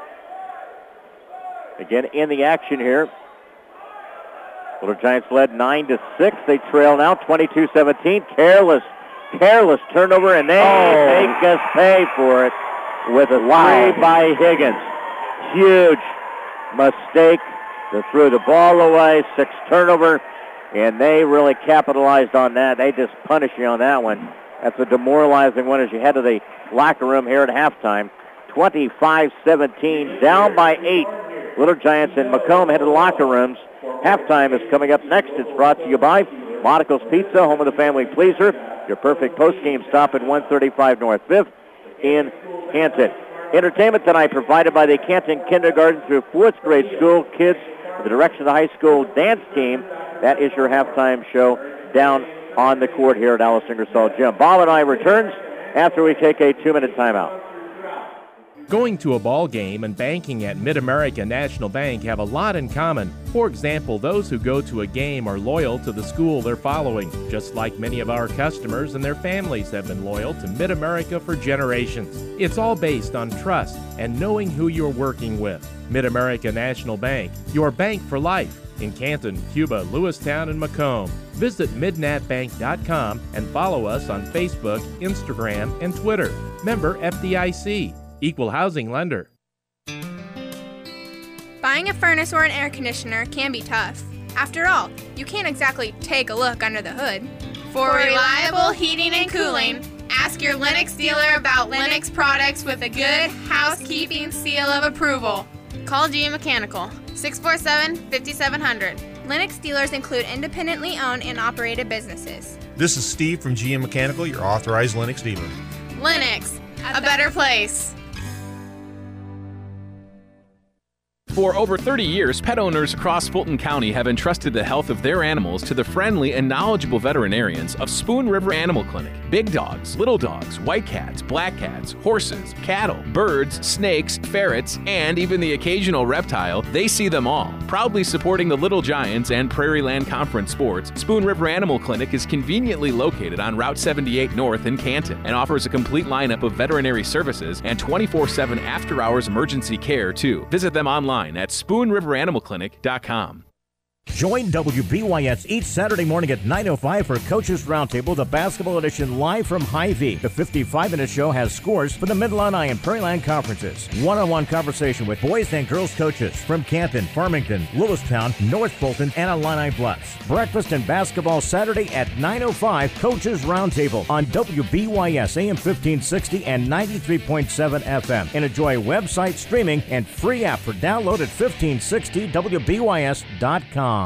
Again, in the action here. Little Giants led nine to six. They trail now twenty-two seventeen. Careless, careless turnover, and they oh. make us pay for it with a wow. three by Higgins. Huge mistake. They threw the ball away, six turnover, and they really capitalized on that. They just punished you on that one. That's a demoralizing one as you head to the locker room here at halftime. twenty-five seventeen, down by eight. Little Giants and Macomb head to the locker rooms. Halftime is coming up next. It's brought to you by Monticle's Pizza, home of the family pleaser. Your perfect post-game stop at one thirty-five North fifth in Canton. Entertainment tonight provided by the Canton Kindergarten through fourth grade school. Kids, the direction of the high school dance team. That is your halftime show down on the court here at Alice Ingersoll Gym. Bob and I returns after we take a two-minute timeout. Going to a ball game and banking at Mid-America National Bank have a lot in common. For example, those who go to a game are loyal to the school they're following, just like many of our customers and their families have been loyal to Mid-America for generations. It's all based on trust and knowing who you're working with. Mid-America National Bank, your bank for life. In Canton, Cuba, Lewistown, and Macomb. Visit midnat bank dot com and follow us on Facebook, Instagram, and Twitter. Member F D I C. Equal housing lender. Buying a furnace or an air conditioner can be tough. After all, you can't exactly take a look under the hood. For reliable heating and cooling, ask your Lennox dealer about Lennox products with a good housekeeping seal of approval. Call G M Mechanical, six four seven, five seven zero zero. Lennox dealers include independently owned and operated businesses. This is Steve from G M Mechanical, your authorized Lennox dealer. Lennox, a better place. For over thirty years, pet owners across Fulton County have entrusted the health of their animals to the friendly and knowledgeable veterinarians of Spoon River Animal Clinic. Big dogs, little dogs, white cats, black cats, horses, cattle, birds, snakes, ferrets, and even the occasional reptile, they see them all. Proudly supporting the Little Giants and Prairie Land Conference sports, Spoon River Animal Clinic is conveniently located on Route seventy-eight North in Canton and offers a complete lineup of veterinary services and twenty-four seven after-hours emergency care, too. Visit them online at spoon river animal clinic dot com. Join W B Y S each Saturday morning at nine oh five for Coaches Roundtable, the basketball edition live from Hy-Vee. The fifty-five minute show has scores for the Mid-Illini and Prairie Land conferences. One-on-one conversation with boys and girls coaches from Canton, Farmington, Lewistown, North Fulton, and Illini Bluffs. Breakfast and basketball Saturday at nine oh five Coaches Roundtable on W B Y S A M fifteen sixty and ninety-three point seven F M. And enjoy website streaming and free app for download at fifteen sixty W B Y S dot com.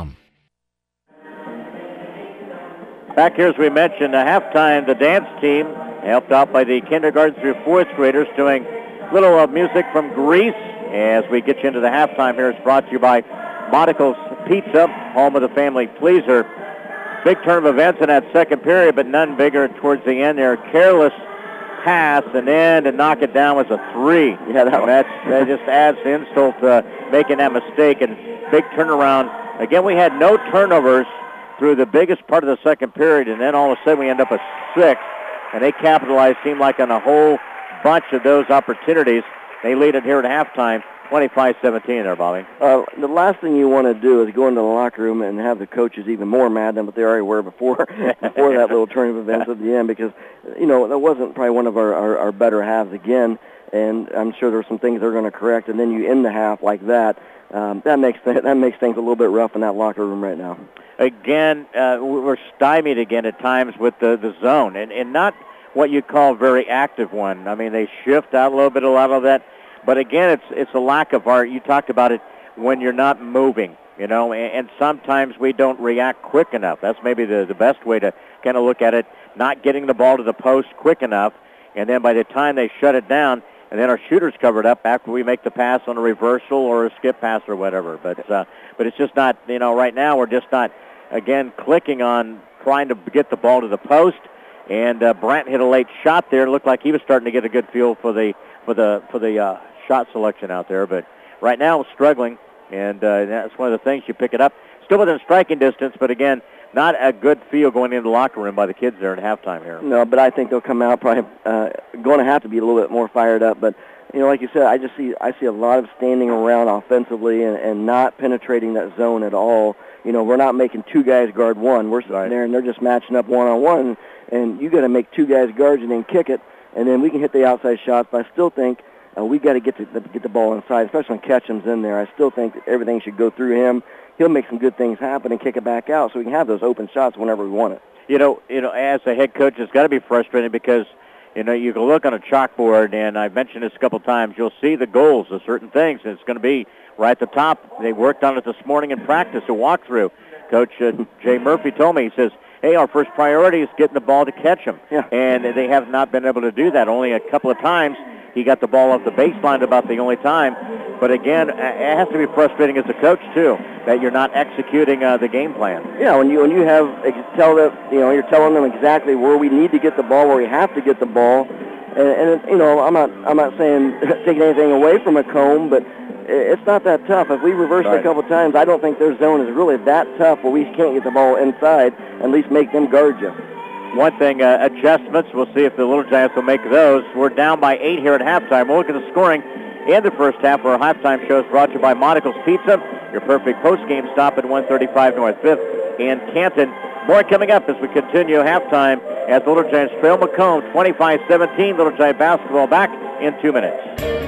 Back here, as we mentioned, a halftime, the dance team, helped out by the kindergarten through fourth graders, doing a little uh, music from Greece. As we get you into the halftime here, it's brought to you by Monticle's Pizza, home of the family pleaser. Big turn of events in that second period, but none bigger towards the end there. Careless pass and in to knock it down was a three. Yeah, that, That's, that just adds to insult to making that mistake. And big turnaround. Again, we had no turnovers through the biggest part of the second period, and then all of a sudden we end up with six, and they capitalized, seemed like, on a whole bunch of those opportunities. They lead it here at halftime, twenty-five seventeen there, Bobby. Uh, the last thing you want to do is go into the locker room and have the coaches even more mad than what they already were before before that little turn of events at the end, because, you know, that wasn't probably one of our, our, our better halves again, and I'm sure there were some things they're going to correct, and then you end the half like that. Um, that makes th- that makes things a little bit rough in that locker room right now. Again, uh, we're stymied again at times with the, the zone, and, and not what you call very active one. I mean, they shift out a little bit, a lot of that. But again, it's it's a lack of art. You talked about it when you're not moving, you know, and, and sometimes we don't react quick enough. That's maybe the, the best way to kind of look at it, not getting the ball to the post quick enough, and then by the time they shut it down, and then our shooter's covered up after we make the pass on a reversal or a skip pass or whatever. But uh, but it's just not, you know, right now we're just not, again, clicking on trying to get the ball to the post. And uh, Brant hit a late shot there. It looked like he was starting to get a good feel for the for the for the uh, shot selection out there. But right now we're struggling, and uh, that's one of the things. You pick it up, still within striking distance, but again, not a good feel going into the locker room by the kids there at halftime here. No, but I think they'll come out probably uh, going to have to be a little bit more fired up. But, you know, like you said, I just see I see a lot of standing around offensively and, and not penetrating that zone at all. You know, we're not making two guys guard one. We're sitting right there and they're just matching up one-on-one. And you got to make two guys guard and then kick it, and then we can hit the outside shots. But I still think uh, we got to get the get the ball inside, especially when Ketchum's in there. I still think that everything should go through him. He'll make some good things happen and kick it back out, so we can have those open shots whenever we want it. You know, you know, as a head coach, it's got to be frustrating because, you know, you can look on a chalkboard, and I've mentioned this a couple times. You'll see the goals of certain things, and it's going to be right at the top. They worked on it this morning in practice, a walkthrough. Coach uh, Jay Murphy told me, he says, hey, our first priority is getting the ball to Ketchum. Yeah. And they have not been able to do that. Only a couple of times he got the ball off the baseline, about the only time. But again, it has to be frustrating as a coach, too, that you're not executing uh, the game plan. Yeah, when you when you have tell them, you know, you're telling them exactly where we need to get the ball, where we have to get the ball. And, and you know, I'm not I'm not saying taking anything away from McComb, but it's not that tough. If we reverse right. it a couple times, I don't think their zone is really that tough where we can't get the ball inside, at least make them guard you. One thing, uh, adjustments. We'll see if the Little Giants will make those. We're down by eight here at halftime. We'll look at the scoring in the first half. Our halftime show is brought to you by Monticle's Pizza, your perfect post-game stop at one thirty-five North fifth in Canton. More coming up as we continue halftime as the Little Giants trail McComb twenty-five seventeen. Little Giant basketball back in two minutes.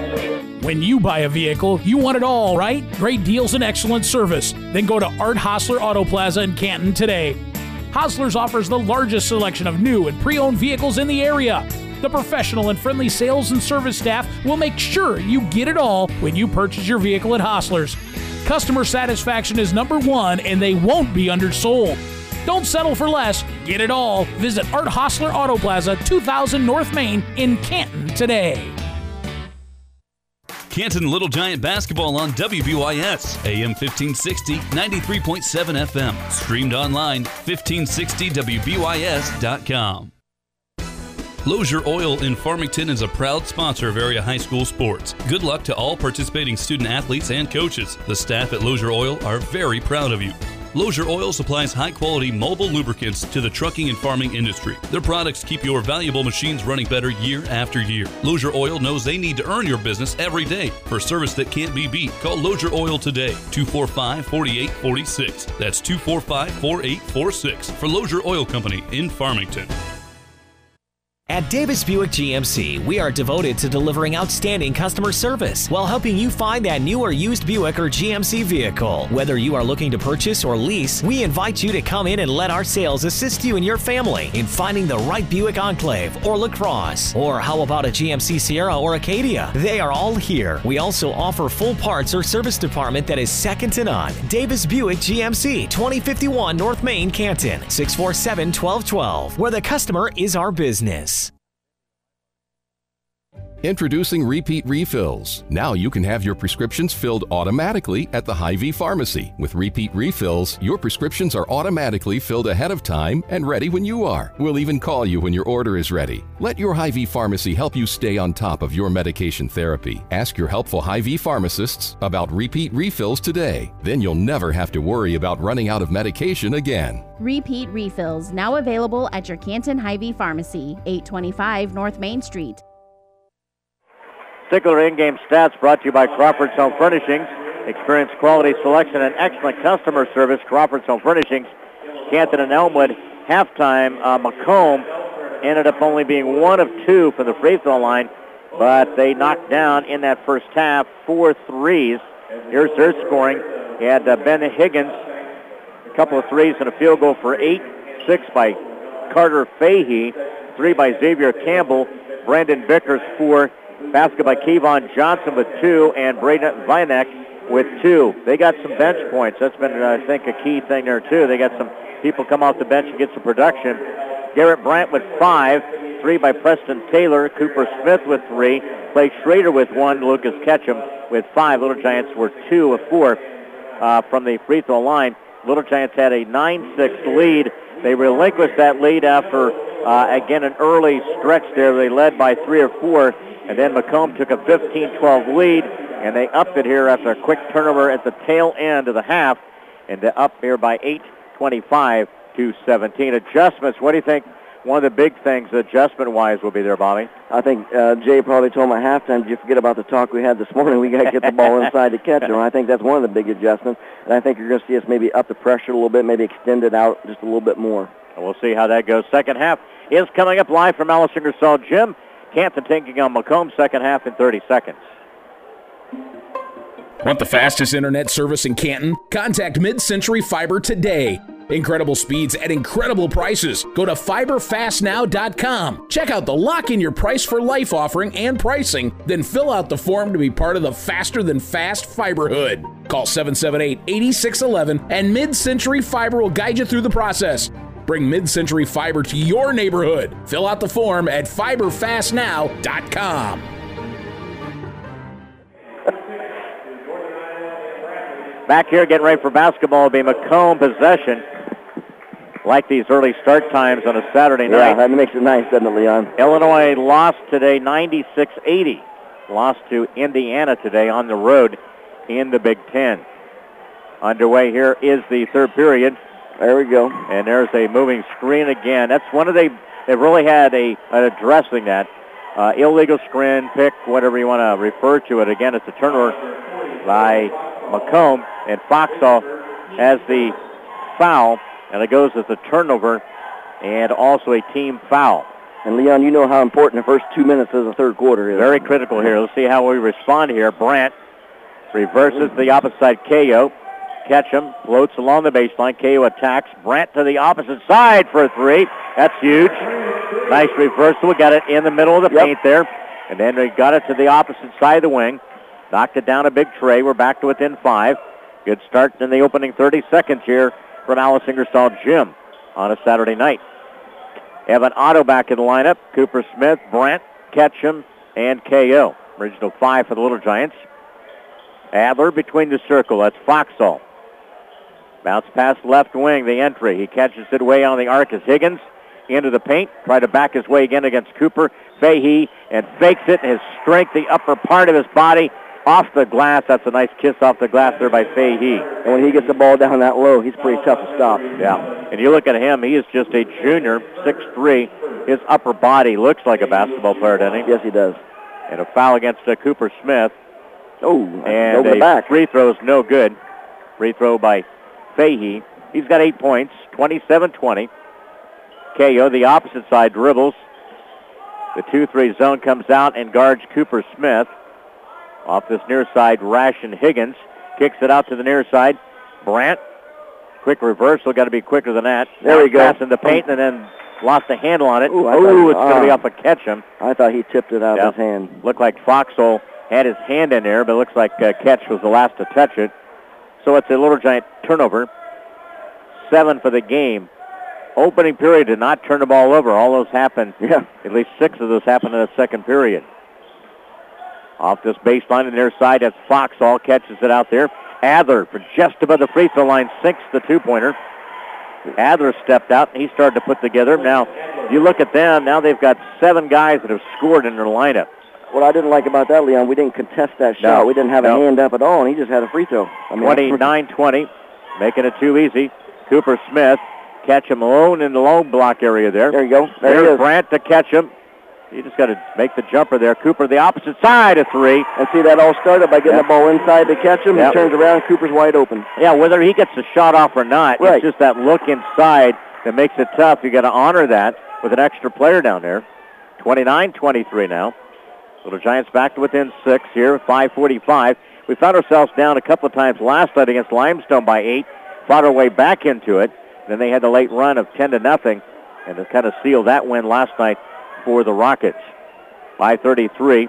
When you buy a vehicle, you want it all, right? Great deals and excellent service. Then go to Art Hostler Auto Plaza in Canton today. Hosler's offers the largest selection of new and pre-owned vehicles in the area. The professional and friendly sales and service staff will make sure you get it all when you purchase your vehicle at Hosler's. Customer satisfaction is number one, and they won't be undersold. Don't settle for less. Get it all. Visit Art Hosler Auto Plaza, two thousand North Main in Canton today. Canton Little Giant basketball on W B Y S, A M fifteen sixty, ninety-three point seven F M. Streamed online, fifteen sixty W B Y S dot com. Lozier Oil in Farmington is a proud sponsor of area high school sports. Good luck to all participating student athletes and coaches. The staff at Lozier Oil are very proud of you. Lozier Oil supplies high-quality mobile lubricants to the trucking and farming industry. Their products keep your valuable machines running better year after year. Lozier Oil knows they need to earn your business every day. For service that can't be beat, call Lozier Oil today, two four five, four eight four six. That's two four five, four eight four six for Lozier Oil Company in Farmington. At Davis Buick G M C, we are devoted to delivering outstanding customer service while helping you find that new or used Buick or G M C vehicle. Whether you are looking to purchase or lease, we invite you to come in and let our sales assist you and your family in finding the right Buick Enclave or LaCrosse. Or how about a G M C Sierra or Acadia? They are all here. We also offer full parts or service department that is second to none. Davis Buick G M C, twenty fifty-one North Main, Canton, six four seven, one two one two, where the customer is our business. Introducing Repeat Refills. Now you can have your prescriptions filled automatically at the Hy-Vee Pharmacy. With Repeat Refills, your prescriptions are automatically filled ahead of time and ready when you are. We'll even call you when your order is ready. Let your Hy-Vee Pharmacy help you stay on top of your medication therapy. Ask your helpful Hy-Vee pharmacists about Repeat Refills today. Then you'll never have to worry about running out of medication again. Repeat Refills, now available at your Canton Hy-Vee Pharmacy, eight twenty-five North Main Street. Particular in-game stats brought to you by Crawford's Home Furnishings. Experience quality selection and excellent customer service. Crawford's Home Furnishings. Canton and Elmwood. Halftime, uh, Macomb ended up only being one of two from the free throw line, but they knocked down in that first half four threes. Here's their scoring. You had uh, Ben Higgins, a couple of threes and a field goal for eight. Six by Carter Fahey. Three by Xavier Campbell. Brandon Vickers, four. Basket by Kevon Johnson with two, and Braden Vinek with two. They got some bench points. That's been, uh, I think, a key thing there, too. They got some people come off the bench and get some production. Garrett Brandt with five, three by Preston Taylor, Cooper Smith with three, Blake Schrader with one, Lucas Ketchum with five. Little Giants were two of four uh, from the free throw line. Little Giants had a nine six lead. They relinquished that lead after, uh, again, an early stretch there. They led by three or four. And then Macomb took a fifteen twelve lead, and they upped it here after a quick turnover at the tail end of the half, and they're up here by eight, twenty-five to seventeen. Adjustments, what do you think one of the big things adjustment-wise will be there, Bobby? I think uh, Jay probably told me at halftime, did you forget about the talk we had this morning? We got to get the ball inside the catcher. I think that's one of the big adjustments, and I think you're going to see us maybe up the pressure a little bit, maybe extend it out just a little bit more. And we'll see how that goes. Second half is coming up live from Alice Ingersoll Gym. Canton taking on Macomb, second half in thirty seconds. Want the fastest internet service in Canton? Contact Mid-Century Fiber today. Incredible speeds at incredible prices. Go to fiber fast now dot com. Check out the Lock in Your Price for Life offering and pricing. Then fill out the form to be part of the faster than fast Fiberhood. Call seven seven eight, eight six one one and Mid-Century Fiber will guide you through the process. Bring Mid-Century Fiber to your neighborhood. Fill out the form at fiber fast now dot com. Back here getting ready for basketball will be Macomb possession. Like these early start times on a Saturday night. Yeah, that makes it nice, doesn't it, Leon? Illinois lost today ninety-six eighty. Lost to Indiana today on the road in the Big Ten. Underway here is the third period. There we go. And there's a moving screen again. That's one of the, they've really had a, an addressing that. Uh, illegal screen, pick, whatever you want to refer to it. Again, it's a turnover by Macomb, and Foxall has the foul, and it goes as a turnover and also a team foul. And, Leon, you know how important the first two minutes of the third quarter is. Very critical here. Let's see how we respond here. Brandt reverses the opposite side K O. Ketchum floats along the baseline. K O attacks. Brandt to the opposite side for a three. That's huge. Nice reversal. Got it in the middle of the Yep. paint there. And then we got it to the opposite side of the wing. Knocked it down a big tray. We're back to within five. Good start in the opening thirty seconds here from Alice Ingersoll Gym on a Saturday night. Evan Otto back in the lineup. Cooper Smith, Brandt, Ketchum, and K O. Original five for the Little Giants. Adler between the circle. That's Foxall. Bounce pass left wing, the entry. He catches it away on the arc as Higgins into the paint. Try to back his way again against Cooper. Fahey and fakes it. His strength, the upper part of his body, off the glass. That's a nice kiss off the glass there by Fahey. And when he gets the ball down that low, he's pretty tough to stop. Yeah. And you look at him, he is just a junior, six three. His upper body looks like a basketball player, doesn't he? Yes, he does. And a foul against uh, Cooper Smith. Oh, and over a the back. free throw is no good. Free throw by Fahey. He's got eight points, twenty-seven twenty. K O, the opposite side, dribbles. The two three zone comes out and guards Cooper Smith. Off this near side, Ration Higgins kicks it out to the near side. Brandt, quick reversal, got to be quicker than that. There we go. Pass in the paint and then lost a handle on it. Ooh, I oh, thought- it's going to be ah. off a Ketchum. I thought he tipped it out Yeah. of his hand. Looked like Foxhole had his hand in there, but it looks like uh, Ketch was the last to touch it. So it's a Little Giant turnover. Seven for the game. Opening period did not turn the ball over. All those happened. Yeah. At least six of those happened in the second period. Off this baseline on the near side, that's Foxhall. Catches it out there. Adler, for just above the free throw line, sinks the two-pointer. Adler stepped out, and he started to put together. Now, you look at them, now they've got seven guys that have scored in their lineup. What I didn't like about that, Leon, we didn't contest that shot. No, we didn't have no. a hand up at all, and he just had a free throw. I mean, twenty-nine twenty, making it too easy. Cooper Smith, catch him alone in the low block area there. There you go. There There's he is. Brandt to catch him. You just got to make the jumper there. Cooper, the opposite side, a three. And see, that all started by getting Yep. the ball inside to catch him. Yep. He turns around, Cooper's wide open. Yeah, whether he gets the shot off or not, Right. it's just that look inside that makes it tough. You got to honor that with an extra player down there. twenty-nine twenty-three now. Little Giants back to within six here, five forty-five. We found ourselves down a couple of times last night against Limestone by eight, fought our way back into it. Then they had the late run of ten to nothing, and to kind of seal that win last night for the Rockets. five thirty-three.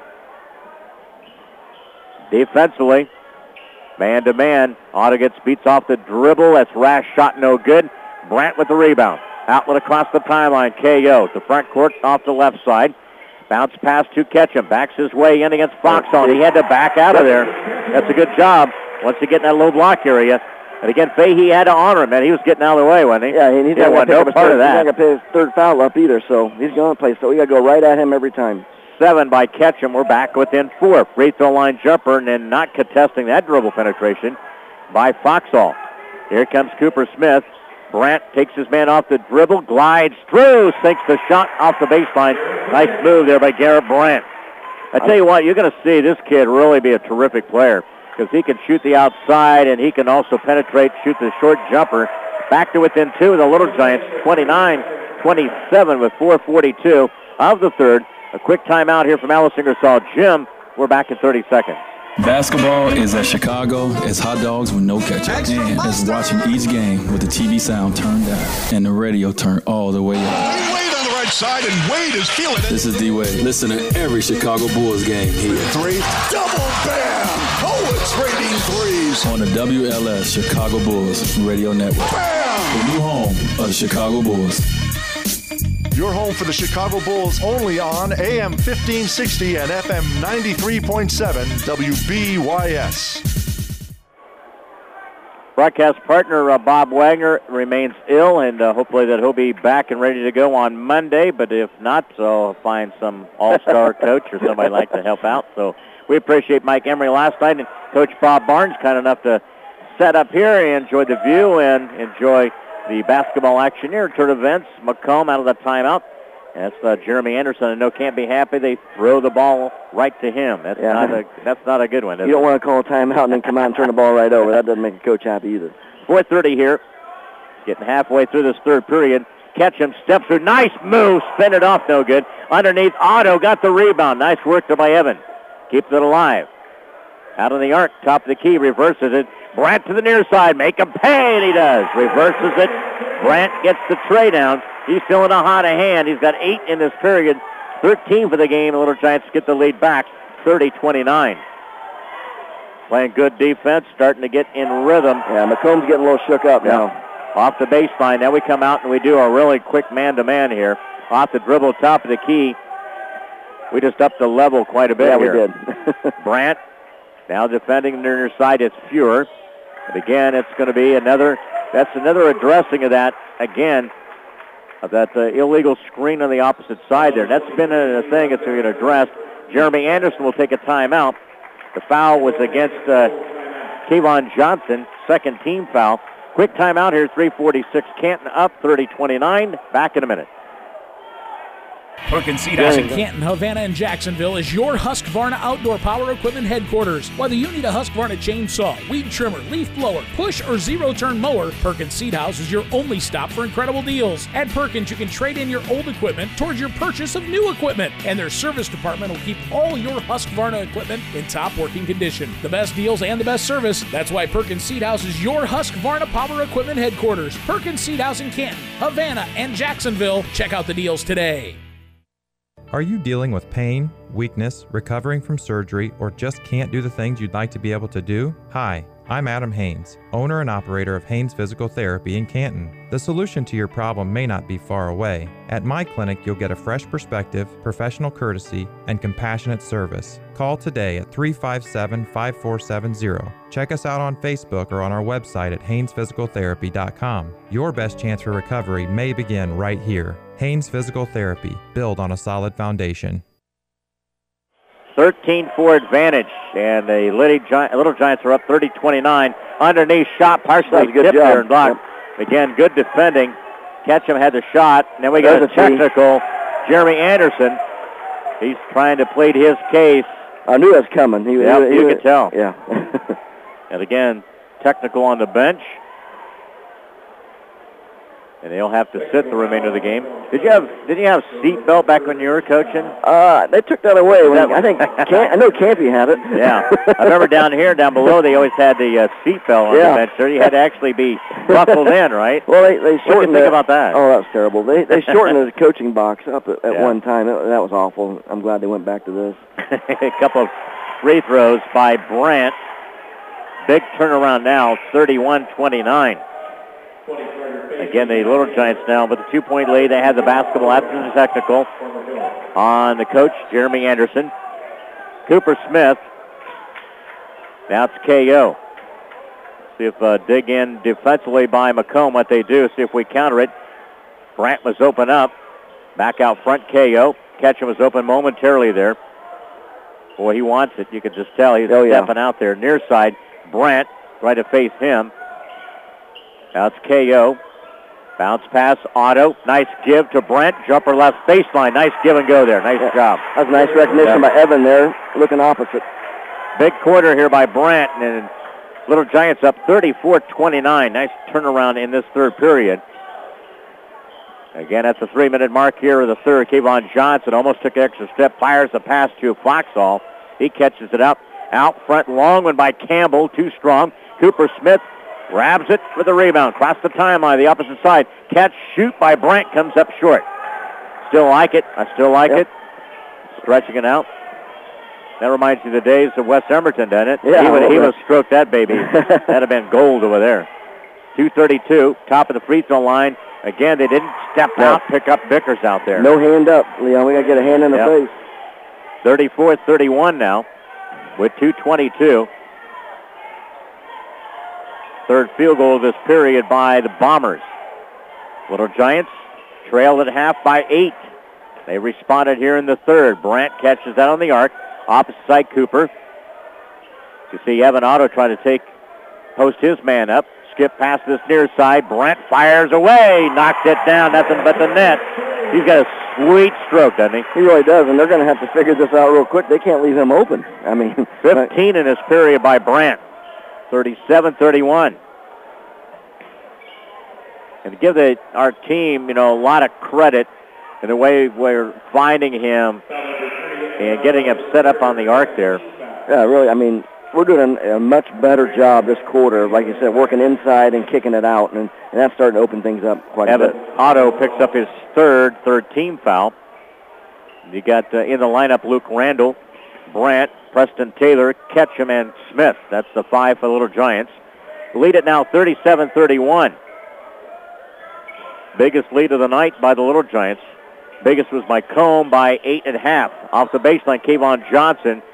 Defensively, man to man. Otto gets beats off the dribble. That's Rash shot no good. Brandt with the rebound. Outlet across the timeline. K O to front court off the left side. Bounce pass to Ketchum. Backs his way in against Foxhall. He had to back out of there. That's a good job once you get in that low block area. And again, Fahey had to honor him, man. He was getting out of the way, wasn't he? Yeah, and he's He not didn't going want to no pick up part his of third, he's that. not going to pay his third foul up either, so he's going to play. So we got to go right at him every time. Seven by Ketchum. We're back within four. Free throw line jumper, and then not contesting that dribble penetration by Foxhall. Here comes Cooper Smith. Brandt takes his man off the dribble, glides through, sinks the shot off the baseline. Nice move there by Garrett Brandt. I tell you what, you're going to see this kid really be a terrific player because he can shoot the outside and he can also penetrate, shoot the short jumper. Back to within two, the Little Giants, twenty-nine twenty-seven with four forty-two of the third. A quick timeout here from Alice Ingersoll Gym. We're back in thirty seconds. Basketball is as Chicago as hot dogs with no ketchup. And it's watching each game with the T V sound turned down and the radio turned all the way up. Wade on the right side, and Wade is feeling it. This is D-Wade. Listen to every Chicago Bulls game here. Three, double bam! Oh, it's raining threes. On the W L S Chicago Bulls Radio Network. Bam! The new home of the Chicago Bulls. Your home for the Chicago Bulls only on A M fifteen sixty and F M ninety-three point seven W B Y S. Broadcast partner uh, Bob Wagner remains ill, and uh, hopefully that he'll be back and ready to go on Monday. But if not, so I'll find some all-star coach or somebody like to help out. So we appreciate Mike Emery last night, and Coach Bob Barnes kind enough to set up here and enjoy the view and enjoy the basketball action here. Turn events. Macomb out of the timeout. That's uh, Jeremy Anderson. I know can't be happy. They throw the ball right to him. That's Yeah. not a that's not a good one. Is You don't it? want to call a timeout and then come out and turn the ball right over. That doesn't make a coach happy either. four thirty here. Getting halfway through this third period. Ketchum steps through. Nice move. Spin it off. No good. Underneath. Otto got the rebound. Nice work there by Evan. Keeps it alive. Out on the arc, top of the key, reverses it. Brandt to the near side, make him pay, and he does. Reverses it. Brandt gets the tray down. He's feeling a hot hand. He's got eight in this period, thirteen for the game. The Little Giants get the lead back, thirty twenty-nine. Playing good defense, starting to get in rhythm. Yeah, McComb's getting a little shook up now. Yeah. Off the baseline. Now we come out and we do a really quick man-to-man here. Off the dribble, top of the key. We just upped the level quite a bit yeah, here. we did. Brandt now defending the near side. It's Fuhrer. And again, it's going to be another, that's another addressing of that, again, of that uh, illegal screen on the opposite side there. That's been a, a thing that's been addressed. Jeremy Anderson will take a timeout. The foul was against uh, Kayvon Johnson, second team foul. Quick timeout here, three forty-six. Canton up, thirty twenty-nine. Back in a minute. Perkins Seedhouse in Canton, Havana, and Jacksonville is your Husqvarna outdoor power equipment headquarters. Whether you need a Husqvarna chainsaw, weed trimmer, leaf blower, push, or zero-turn mower, Perkins Seedhouse is your only stop for incredible deals. At Perkins, you can trade in your old equipment towards your purchase of new equipment, and their service department will keep all your Husqvarna equipment in top working condition. The best deals and the best service. That's why Perkins Seedhouse is your Husqvarna power equipment headquarters. Perkins Seedhouse in Canton, Havana, and Jacksonville. Check out the deals today. Are you dealing with pain, weakness, recovering from surgery, or just can't do the things you'd like to be able to do? Hi, I'm Adam Haynes, owner and operator of Haynes Physical Therapy in Canton. The solution to your problem may not be far away. At my clinic, you'll get a fresh perspective, professional courtesy, and compassionate service. Call today at three five seven, five four seven zero. Check us out on Facebook or on our website at haynes physical therapy dot com. Your best chance for recovery may begin right here. Haynes Physical Therapy, build on a solid foundation. thirteen four advantage, and the Little, Gi- Little Giants are up thirty twenty-nine. Underneath shot, partially good tipped job. there and blocked. Yep. Again, good defending. Ketchum had the shot. And then we got There's a a technical. Jeremy Anderson, he's trying to plead his case. I knew it was coming. He, yep, he, you he, could tell. Yeah. And again, technical on the bench. And they'll have to sit the remainder of the game. Did you have Did you have seat belt back when you were coaching? Uh, they took that away. When, I think Cam, I know Campy had it. Yeah, I remember down here, down below, they always had the uh, seat belt on yeah. the bench there. You had to actually be buckled in, right? Well, they they shortened. What do you think the, about that? Oh, that was terrible. They they shortened the coaching box up at, at Yeah. one time. That, that was awful. I'm glad they went back to this. A couple of free throws by Brandt. Big turnaround now, thirty-one twenty-nine. Again, the Little Giants now with a two-point lead. They had the basketball after the technical on the coach, Jeremy Anderson. Cooper Smith. Now it's K O. See if uh, dig in defensively by McComb, what they do. See if we counter it. Brandt was open up. Back out front, K O. Ketchum was open momentarily there. Boy, he wants it. You could just tell he's oh, stepping yeah. out there. Near side, Brandt trying to face him. Now it's K O. Bounce pass, Otto. Nice give to Brent. Jumper left baseline. Nice give and go there. Nice yeah. job. That was nice recognition yeah. by Evan there, looking opposite. Big quarter here by Brent, and Little Giants up thirty-four twenty-nine. Nice turnaround in this third period. Again, at the three-minute mark here of the third, Kayvon Johnson almost took an extra step, fires the pass to Foxhall. He catches it up. Out front, long one by Campbell, too strong. Cooper Smith grabs it for the rebound. Cross the timeline, the opposite side. Catch, shoot by Brandt, comes up short. Still like it. I still like yep. it. Stretching it out. That reminds you of the days of Wes Emerton, doesn't it? Yeah, he would, he bit. would stroke that baby. That'd have been gold over there. two thirty-two, top of the free throw line. Again, they didn't step no. out, pick up Vickers out there. No hand up, Leon. We got to get a hand in the yep. face. thirty-four thirty-one now with two twenty-two. Third field goal of this period by the Bombers. Little Giants trailed at half by eight. They responded here in the third. Brandt catches that on the arc. Opposite side, Cooper. You see Evan Otto trying to take, post his man up. Skip past this near side. Brandt fires away. Knocked it down. Nothing but the net. He's got a sweet stroke, doesn't he? He really does, and they're going to have to figure this out real quick. They can't leave him open. I mean, fifteen in this period by Brandt. thirty-seven thirty-one. And to give the, our team, you know, a lot of credit in the way we're finding him and getting him set up on the arc there. Yeah, really. I mean, we're doing a, a much better job this quarter, like you said, working inside and kicking it out, and, and that's starting to open things up quite Evan a bit. Otto picks up his third, third team foul. You got uh, in the lineup Luke Randall, Brandt, Preston Taylor, Ketchum, and Smith. That's the five for the Little Giants. Lead it now thirty-seven thirty-one. Biggest lead of the night by the Little Giants. Biggest was by Combe by eight and a half. Off the baseline, Kayvon Johnson.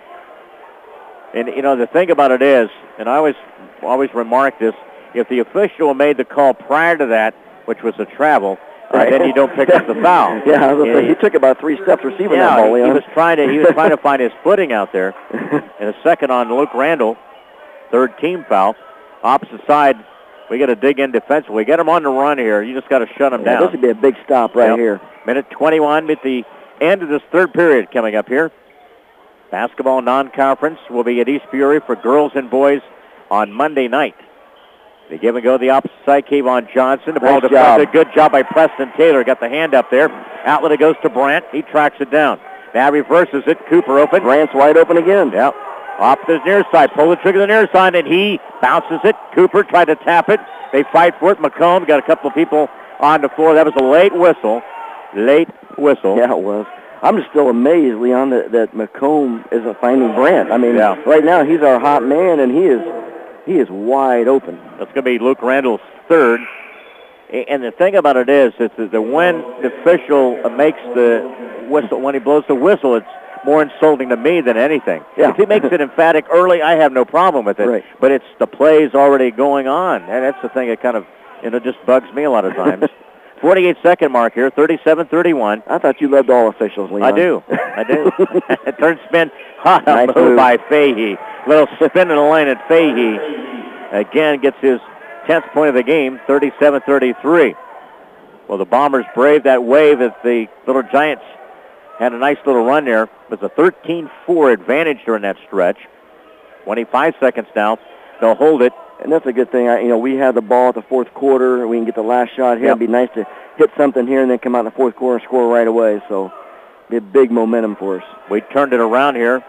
And, you know, the thing about it is, and I always, always remark this, if the official made the call prior to that, which was a travel, right. uh, then you don't pick up the foul. Yeah, I was gonna say, he took about three steps receiving yeah, that ball, he, Leon. he was trying to he was trying to find his footing out there. And a second on Luke Randall, third team foul. Opposite side, we got to dig in defensively. We get him on the run here. You just got to shut him yeah, down. This would be a big stop right yep. here. Minute twenty-one at the end of this third period coming up here. Basketball non-conference will be at East Peoria for girls and boys on Monday night. They give and go the opposite side. Kayvon Johnson. The ball nice deflected. Good job by Preston Taylor. Got the hand up there. Outlet it goes to Brandt. He tracks it down. Now reverses it. Cooper open. Brandt's wide open again. Yep. Off to the near side. Pull the trigger to the near side, and he bounces it. Cooper tried to tap it. They fight for it. McComb got a couple of people on the floor. That was a late whistle. Late whistle. Yeah, it was. I'm just still amazed, Leon, that, that McComb isn't finding Brandt. I mean, yeah. right now he's our hot man, and he is he is wide open. That's going to be Luke Randall's third. And the thing about it is, it's that when the official makes the whistle, when he blows the whistle, it's more insulting to me than anything. Yeah. If he makes it emphatic early, I have no problem with it. Right. But it's the plays already going on, and that's the thing that kind of, you know, just bugs me a lot of times. forty-eight second mark here, thirty-seven thirty-one. I thought you loved all officials, Leon. I do. I do. Turn spin. Hot nice move, move by Fahey. Little spin in the lane at Fahey. Again, gets his tenth point of the game, thirty-seven thirty-three. Well, the Bombers braved that wave as the Little Giants had a nice little run there. It was a thirteen four advantage during that stretch. twenty-five seconds now. They'll hold it. And that's a good thing. I, you know, we have the ball at the fourth quarter. We can get the last shot here. Yep. It'd be nice to hit something here and then come out in the fourth quarter and score right away. So, be a big momentum for us. We turned it around here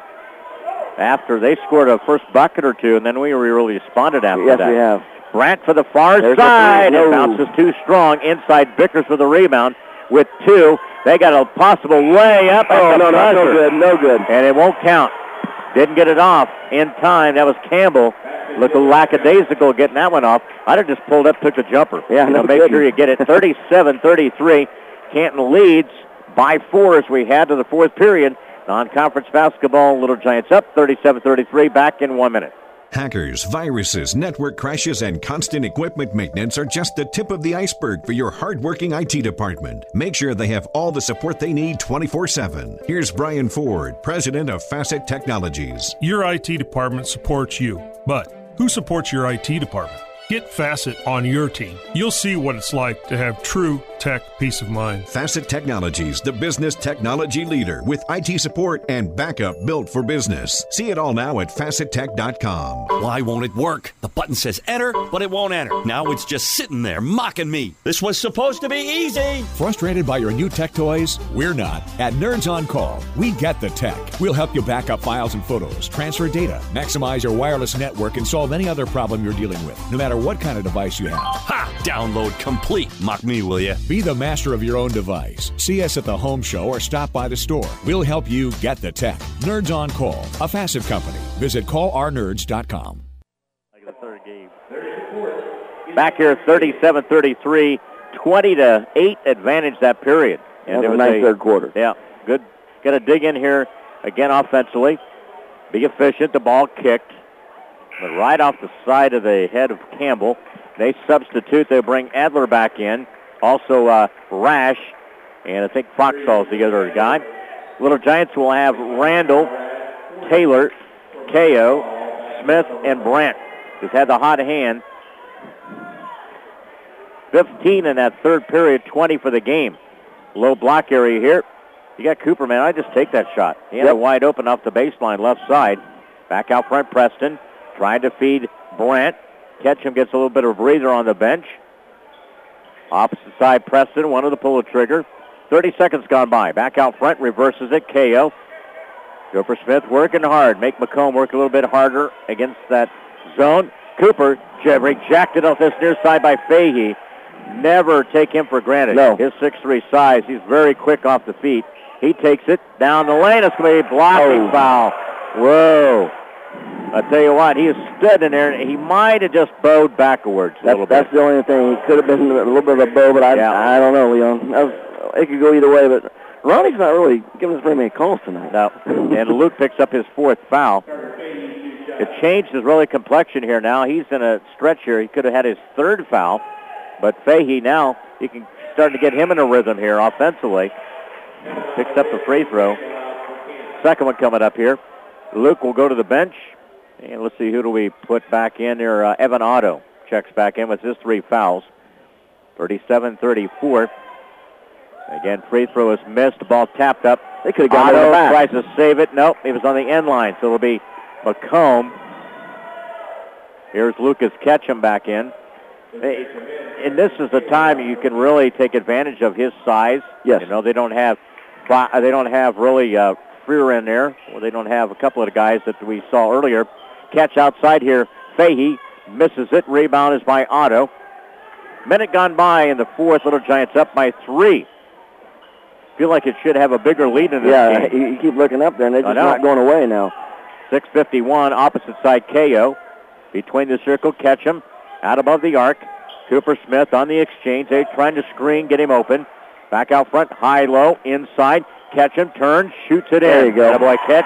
after they scored a first bucket or two, and then we really responded after yes, that. Yes, we have. Brandt for the far There's side. No. It bounces too strong. Inside Vickers for the rebound with two. They got a possible layup. Oh, no, no, no good, no good. And it won't count. Didn't get it off in time. That was Campbell. Look a lackadaisical getting that one off. I'd have just pulled up, took the jumper. Yeah, you no know, make kidding. sure you get it. thirty-seven thirty-three. Canton leads by four as we head to the fourth period. Non-conference basketball, Little Giants up thirty-seven thirty-three. Back in one minute. Hackers, viruses, network crashes, and constant equipment maintenance are just the tip of the iceberg for your hardworking I T department. Make sure they have all the support they need twenty-four seven. Here's Brian Ford, president of Facet Technologies. Your I T department supports you, but who supports your I T department? Get Facet on your team. You'll see what it's like to have true tech peace of mind. Facet Technologies, the business technology leader with I T support and backup built for business. See it all now at facet tech dot com. Why won't it work? The button says enter, but it won't enter. Now it's just sitting there mocking me. This was supposed to be easy. Frustrated by your new tech toys? We're not. At Nerds on Call, we get the tech. We'll help you back up files and photos, transfer data, maximize your wireless network, and solve any other problem you're dealing with, no matter what kind of device you have. Ha! Download complete. Mock me, will you? Be the master of your own device. See us at the home show or stop by the store. We'll help you get the tech. Nerds on Call, a Facet company. Visit call our nerds dot com. Back here, thirty-seven thirty-three, twenty to eight advantage that period. And it was a nice third quarter. Yeah, good. Got to dig in here again offensively. Be efficient. The ball kicked, but right off the side of the head of Campbell. They substitute. They bring Adler back in. Also uh, Rash, and I think Foxhall's the other guy. Little Giants will have Randall, Taylor, K O, Smith, and Brandt, who's had the hot hand. fifteen in that third period, twenty for the game. Low block area here. You got Cooper, man. I just take that shot. He had yep. it wide open off the baseline left side. Back out front, Preston. Trying to feed Brandt. Ketchum gets a little bit of a breather on the bench. Opposite side, Preston wanted to pull the trigger. thirty seconds gone by. Back out front, reverses it. K O. Cooper Smith working hard. Make McComb work a little bit harder against that zone. Cooper rejected off this near side by Fahey. Never take him for granted. No. His six three size, he's very quick off the feet. He takes it down the lane. It's going to be a blocking oh. foul. Whoa. I tell you what, he stood in there, and he might have just bowed backwards a that's, little bit. That's the only thing. He could have been a little bit of a bow, but I, yeah. I don't know, Leon. That was, it could go either way, but Ronnie's not really giving us very many calls tonight. No. And Luke picks up his fourth foul. It changed his really complexion here now. He's in a stretch here. He could have had his third foul, but Fahey now, he can start to get him in a rhythm here offensively. Picks up the free throw. Second one coming up here. Luke will go to the bench. And let's see, who do we put back in here? Uh, Evan Otto checks back in with his three fouls. thirty-seven thirty-four. Again, free throw is missed. Ball tapped up. They could have got Otto it back. Tries to save it. Nope, he was on the end line. So it'll be McComb. Here's Lucas Ketchum back in. And this is the time you can really take advantage of his size. Yes. You know, they don't have they don't have really uh, Freer in there. Well, they don't have a couple of the guys that we saw earlier. Catch outside here. Fahey misses it. Rebound is by Otto. Minute gone by in the fourth. Little Giants up by three. Feel like it should have a bigger lead in this yeah, game. Yeah, you keep looking up there, and they're just not going away now. six fifty-one, opposite side K O. Between the circle, Ketchum out above the arc. Cooper Smith on the exchange. They're trying to screen, get him open. Back out front, high-low, inside. Ketchum turns, shoots it there in. You go. Attaboy catch.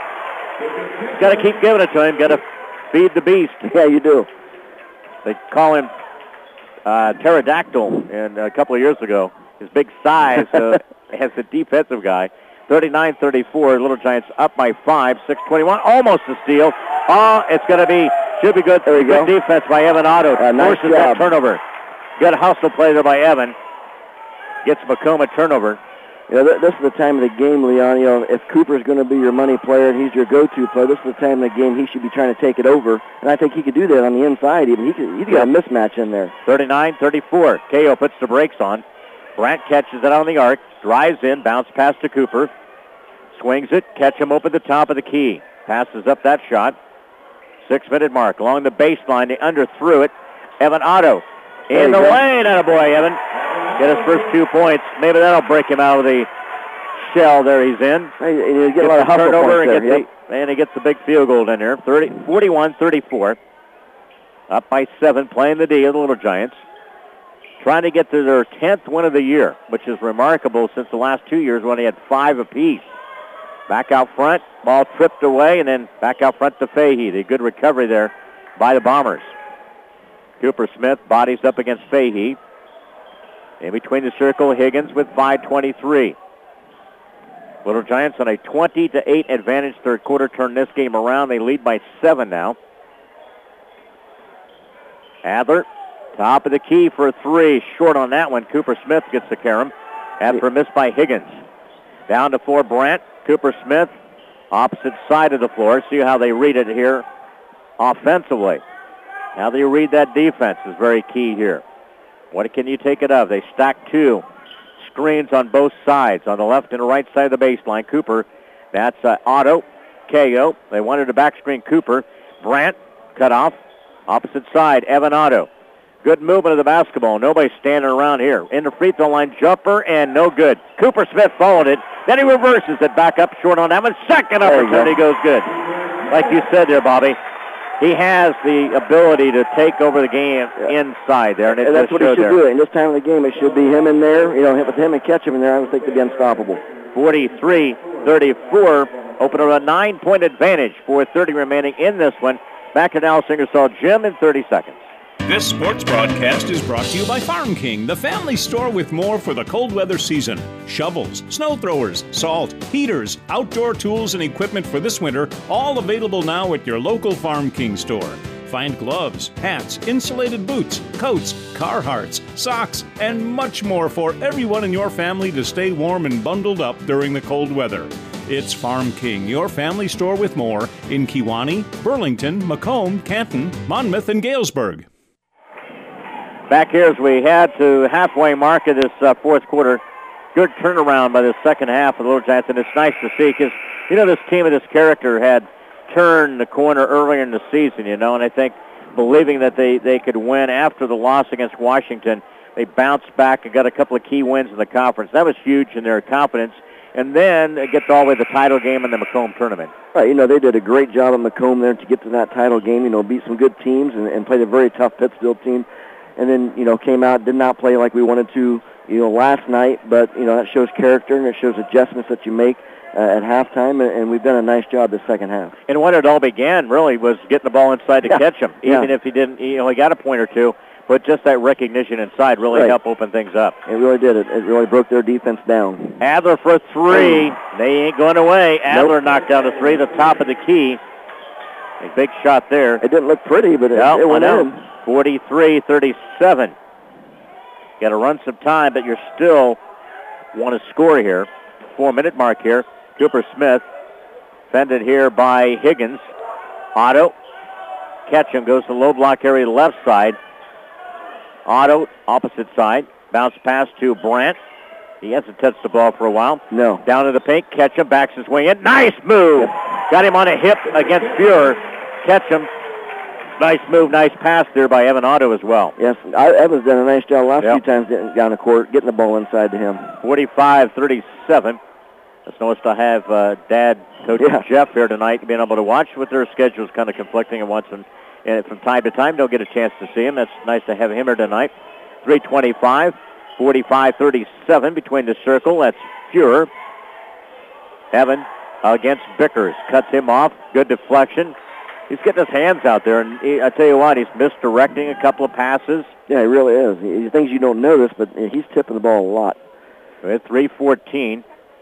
Got to keep giving it to him. Got to feed the beast. Yeah, you do. They call him uh, pterodactyl and a couple of years ago. His big size uh, as a defensive guy. thirty-nine thirty-four, Little Giants up by five. six twenty-one, almost a steal. Oh, it's going to be, should be good. There we good go. defense by Evan Otto. Uh, nice Forces job. that turnover. Good hustle play there by Evan. Gets McComb a turnover. You know, this is the time of the game, Leon. You know, if Cooper's going to be your money player and he's your go-to player, this is the time of the game he should be trying to take it over. And I think he could do that on the inside even. He could, he's got a mismatch in there. thirty-nine thirty-four. K O puts the brakes on. Brandt catches it on the arc. Drives in. Bounce pass to Cooper. Swings it. Ketchum open the top of the key. Passes up that shot. Six-minute mark. Along the baseline. They underthrew it. Evan Otto in the lane. Attaboy, Evan. Get his first two points. Maybe that'll break him out of the shell there he's in. Hey, you get a lot of hustle turnover points and, there, get the, and he gets the big field goal in there. thirty, forty-one thirty-four. Up by seven, playing the D of the Little Giants. Trying to get to their tenth win of the year, which is remarkable since the last two years when they had five apiece. Back out front, ball tripped away, and then back out front to Fahey. The good recovery there by the Bombers. Cooper Smith bodies up against Fahey. In between the circle, Higgins with five twenty-three. Little Giants on a twenty to eight advantage. Third quarter turn this game around. They lead by seven now. Adler, top of the key for a three. Short on that one. Cooper Smith gets the carom after a miss by Higgins. Down to four, Brandt. Cooper Smith, opposite side of the floor. See how they read it here offensively. How they read that defense is very key here. What can you take it of? They stack two screens on both sides, on the left and the right side of the baseline. Cooper, that's uh, Otto, K O. They wanted to back screen Cooper. Brandt, cut off. Opposite side, Evan Otto. Good movement of the basketball. Nobody's standing around here. In the free throw line, jumper, and no good. Cooper Smith followed it. Then he reverses it back up short on that one. Second opportunity goes good. Like you said there, Bobby. He has the ability to take over the game inside there. And, it and that's what he should there. do. In this time of the game, it should be him in there. You know, with him and Ketchum in there, I would think they'd be unstoppable. forty-three thirty-four. Open up a nine-point advantage. four thirty remaining in this one. Back to Dallas Ingersoll Gym in thirty seconds. This sports broadcast is brought to you by Farm King, the family store with more for the cold weather season. Shovels, snow throwers, salt, heaters, outdoor tools and equipment for this winter, all available now at your local Farm King store. Find gloves, hats, insulated boots, coats, Carhartts, socks, and much more for everyone in your family to stay warm and bundled up during the cold weather. It's Farm King, your family store with more in Kewanee, Burlington, Macomb, Canton, Monmouth, and Galesburg. Back here as we head to halfway mark of this uh, fourth quarter. good turnaround by the second half of the Little Giants, and it's nice to see because, you know, this team of this character had turned the corner earlier in the season, you know, and I think believing that they, they could win after the loss against Washington, they bounced back and got a couple of key wins in the conference. That was huge in their confidence. And then it gets all the way to the title game in the Macomb tournament. Right, you know, they did a great job at Macomb there to get to that title game, you know, beat some good teams and, and played a very tough Pittsfield team. And then, you know, came out, did not play like we wanted to, you know, last night. But, you know, that shows character and it shows adjustments that you make uh, at halftime. And, and we've done a nice job this second half. And what it all began, really, was getting the ball inside to yeah. catch him. Even yeah. if he didn't, you know, he got a point or two. But just that recognition inside really right. helped open things up. It really did. It, it really broke their defense down. Adler for three. They ain't going away. Adler nope. knocked down a three, the top of the key. A big shot there. It didn't look pretty, but it, nope, it went in. forty-three thirty-seven. Got to run some time, but you're still want to score here. Four-minute mark here. Cooper Smith fended here by Higgins. Otto. Ketchum goes to low block area left side. Otto, opposite side. Bounce pass to Brandt. He hasn't touched the ball for a while. No. Down to the paint. Ketchum backs his way in. Nice move. Got him on a hip against Fuhrer. Ketchum. Nice move, nice pass there by Evan Otto as well. Yes, I, Evan's done a nice job last yep. few times getting down the court, getting the ball inside to him. forty-five thirty-seven. It's nice to have uh, Dad, Coach yeah. Jeff here tonight, being able to watch with their schedules kind of conflicting and once and, and from time to time don't get a chance to see him. That's nice to have him here tonight. three twenty-five, forty-five thirty-seven between the circle. That's Fuhrer. Evan against Bickers. Cuts him off. Good deflection. He's getting his hands out there, and he, I tell you what, he's misdirecting a couple of passes. Yeah, he really is. He, things you don't notice, but he's tipping the ball a lot. We're at three fourteen.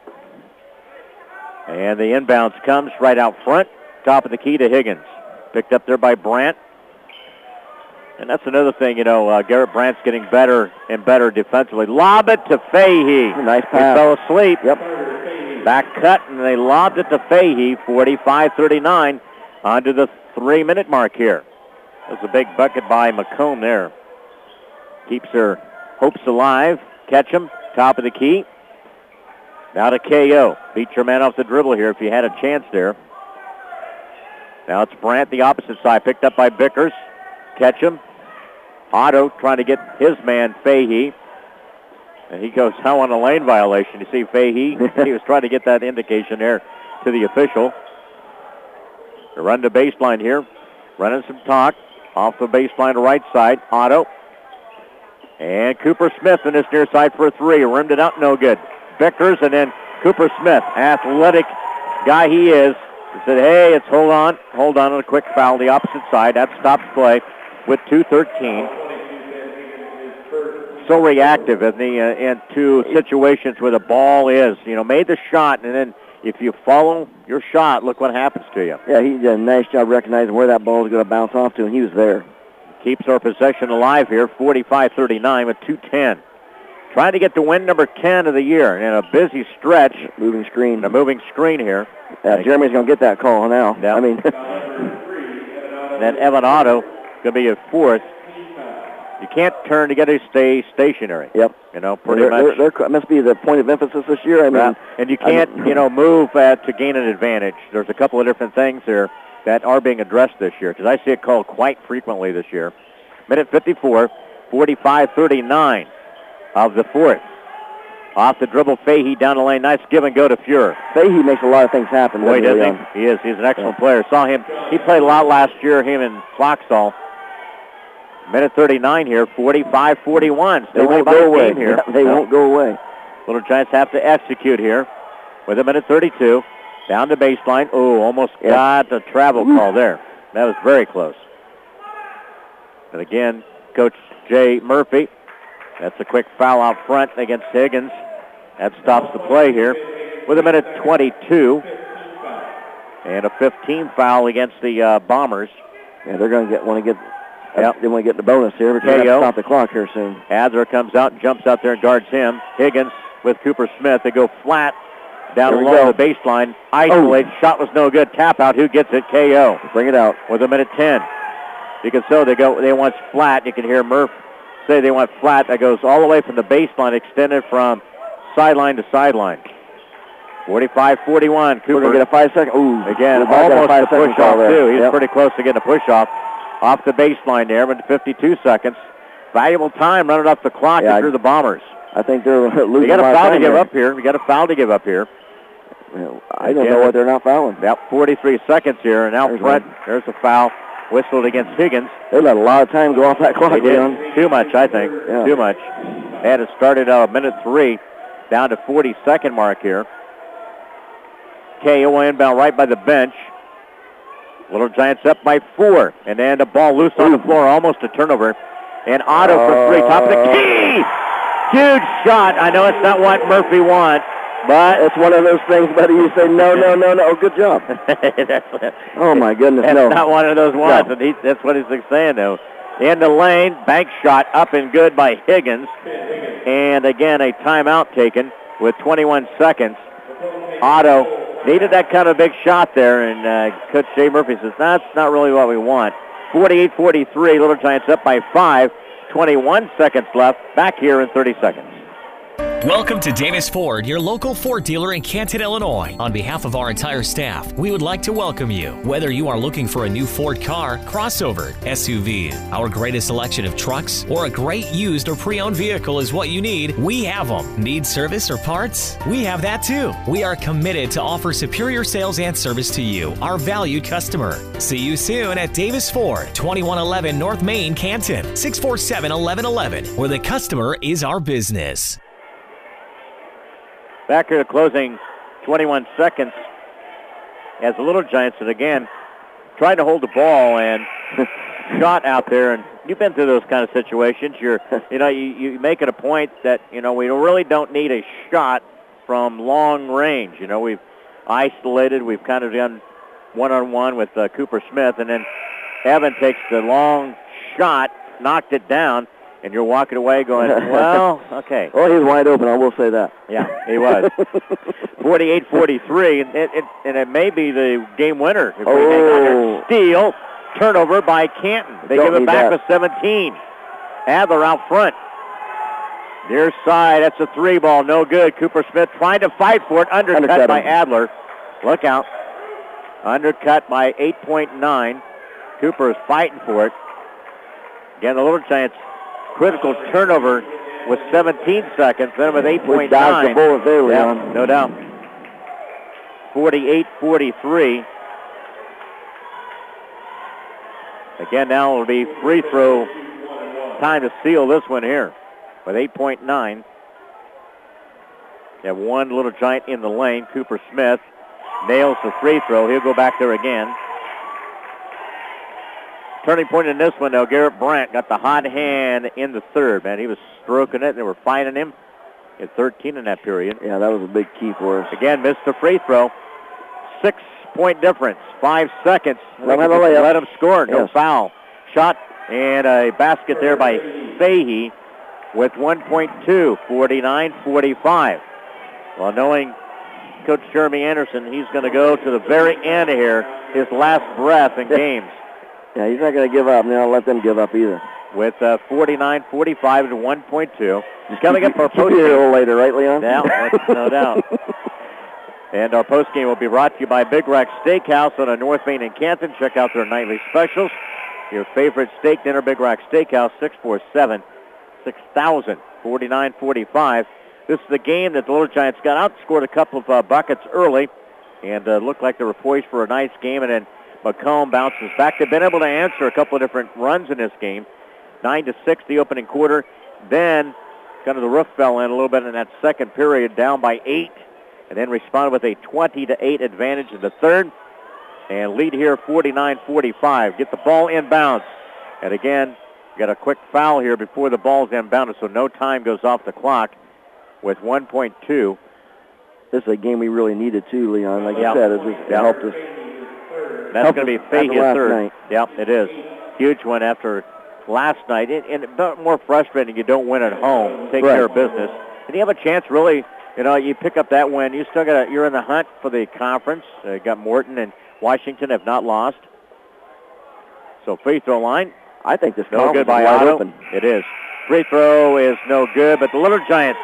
And the inbounds comes right out front. Top of the key to Higgins. Picked up there by Brandt. And that's another thing, you know, uh, Garrett Brandt's getting better and better defensively. Lob it to Fahey. Nice pass. He fell asleep. Yep. Back cut, and they lobbed it to Fahey. forty-five thirty-nine. On to the three-minute mark here. There's a big bucket by Macomb there. Keeps their hopes alive. Ketchum, top of the key. Now to K O. Beat your man off the dribble here if you had a chance there. Now it's Brandt, the opposite side, picked up by Bickers. Ketchum. Otto trying to get his man, Fahey. And he goes out on a lane violation. You see Fahey, he was trying to get that indication there to the official. They run the baseline here. Running some talk. Off the baseline to right side. Otto. And Cooper Smith in this near side for a three. Rimmed it out, no good. Bickers and then Cooper Smith, athletic guy he is. He said, hey, it's hold on. Hold on to a quick foul the opposite side. That stops play with two thirteen. So reactive in the uh, into situations where the ball is. You know, made the shot, and then if you follow your shot, look what happens to you. Yeah, he did a nice job recognizing where that ball was going to bounce off to, and he was there. Keeps our possession alive here, forty-five thirty-nine with two ten. Trying to get to win number ten of the year in a busy stretch. Moving screen. A moving screen here. Yeah, Jeremy's going to get that call now. Yeah. I mean. Then Evan Otto going to be a fourth. You can't turn to get to stay stationary. Yep. You know, pretty they're, much. They're, they're, must be the point of emphasis this year. I mean, yeah. And you can't, I mean, you know, move uh, to gain an advantage. There's a couple of different things there that are being addressed this year because I see it called quite frequently this year. Minute fifty-four, forty-five thirty-nine of the fourth. Off the dribble, Fahey down the lane. Nice give and go to Fuhrer. Fahey makes a lot of things happen. Boy, doesn't he? He is. He's an excellent yeah. player. Saw him. He played a lot last year, him and Floxall. Minute thirty-nine here, forty-five forty-one. Still they won't go away. Here. Yeah, they no. won't go away. Little Giants have to execute here with a minute thirty-two. Down the baseline. Oh, almost yeah. got the travel Ooh. call there. That was very close. And again, Coach Jay Murphy. That's a quick foul out front against Higgins. That stops the play here with a minute twenty-two. And a fifteen foul against the uh, Bombers. Yeah, they're going to get want to get Yep. They want to get the bonus here, but they have to stop the clock here soon. Adler comes out and jumps out there and guards him. Higgins with Cooper Smith. They go flat down along the baseline. Isolate. Oh. Shot was no good. Tap out. Who gets it? K O. Bring it out. With a minute ten. You can so they go. They want flat. You can hear Murph say they want flat. That goes all the way from the baseline, extended from sideline to sideline. forty-five forty-one. Cooper We're going to get a five-second. Ooh, again, we're about to get a almost a five-second push call off, there. too. He's Yep. pretty close to getting a push off. Off the baseline there, but fifty-two seconds. Valuable time running off the clock Yeah, through the Bombers. I think they're losing You got a a lot of foul to time give there. up here. We got a foul to give up here. I don't Again, know what they're not fouling. Yep, forty-three seconds here, and out There's front, one. there's a foul whistled against Higgins. They let a lot of time go off that clock, They did. Leon. Too much, I think. Yeah. Too much. They had it started at uh, minute three, down to forty-second mark here. K O inbound right by the bench. Little Giants up by four, and then the ball loose on the floor, almost a turnover. And Otto for three, top of the key! Huge shot. I know it's not what Murphy wants, but it's one of those things, buddy. You say no, no, no, no. Oh, good job. that's, Oh my goodness, that's no. not one of those ones, No. and he, that's what he's saying though. In the lane, bank shot up and good by Higgins, and again a timeout taken with twenty-one seconds. Otto needed that kind of big shot there, and uh, Coach Jay Murphy says that's not really what we want. forty-eight forty-three, Little Giants up by five. twenty-one seconds left. Back here in thirty seconds. Welcome to Davis Ford, your local Ford dealer in Canton, Illinois. On behalf of our entire staff, we would like to welcome you. Whether you are looking for a new Ford car, crossover, S U V, our greatest selection of trucks, or a great used or pre-owned vehicle is what you need, we have them. Need service or parts? We have that too. We are committed to offer superior sales and service to you, our valued customer. See you soon at Davis Ford, twenty-one eleven North Main, Canton, six four seven, eleven eleven, where the customer is our business. Back here closing twenty-one seconds as the Little Giants, and again, trying to hold the ball and shot out there. And you've been through those kind of situations. You're, you know, you, you make it a point that, you know, we really don't need a shot from long range. You know, we've isolated. We've kind of done one-on-one with uh, Cooper Smith, and then Evan takes the long shot, knocked it down, and you're walking away going, well, okay. Well, he was wide open, I will say that. Yeah, he was. forty-eight forty-three, and it, it, and it may be the game winner. If oh. we hang on here. Steal, turnover by Canton. They Don't give it back that. with seventeen. Adler out front. Near side, that's a three ball, no good. Cooper Smith trying to fight for it, undercut, Undercut by him. Adler. Look out. Undercut by eight point nine. Cooper is fighting for it. Again, the Little Giants critical turnover with seventeen seconds, then with eight point nine. We dodged the bullet there, Leon. Yeah, no doubt. forty-eight forty-three. Again, now it'll be free throw time to seal this one here with eight point nine. You have one Little Giant in the lane. Cooper Smith nails the free throw. He'll go back there again. Turning point in this one, though, Garrett Brandt got the hot hand in the third, man. He was stroking it. They were fighting him at thirteen in that period. Yeah, that was a big key for us. Again, missed the free throw. Six-point difference. Five seconds. Let him have a layup. Let him score. No Yes. foul. Shot and a basket there by Fahey with one point two, forty-nine forty-five. Well, knowing Coach Jeremy Anderson, he's going to go to the very end here, his last breath in games. Yeah, he's not going to give up. Now let them give up either. With uh, forty-nine forty-five to one point two. Coming up our Keep post you here a little later, right, Leon? Yeah, that's no doubt. And our postgame will be brought to you by Big Rack Steakhouse on a North Main in Canton. Check out their nightly specials. Your favorite steak dinner, Big Rack Steakhouse, six four seven, six thousand, forty-nine forty-five. This is the game that the Little Giants got out, scored a couple of uh, buckets early, and uh, looked like they were poised for a nice game, and then McComb bounces back. They've been able to answer a couple of different runs in this game. nine to six the opening quarter. Then kind of the roof fell in a little bit in that second period, down by eight, and then responded with a twenty to eight advantage in the third. And lead here forty-nine forty-five. Get the ball inbounds. And again, got a quick foul here before the ball's inbounded, so no time goes off the clock with one point two. This is a game we really needed too, Leon. Like Yep. you said, it, was, it Yep. helped us. That's helped going to be us Fahey after last third. night. Yep, it is. Huge one after last night. And, and a bit more frustrating, you don't win at home. Take Right. care of business. And you have a chance, really, you know, you pick up that win. You still got a, you're in the hunt for the conference. Uh, you got Morton and Washington have not lost. So free throw line. I think this No conference good by is wide Otto. open. It is. Free throw is no good, but the Little Giants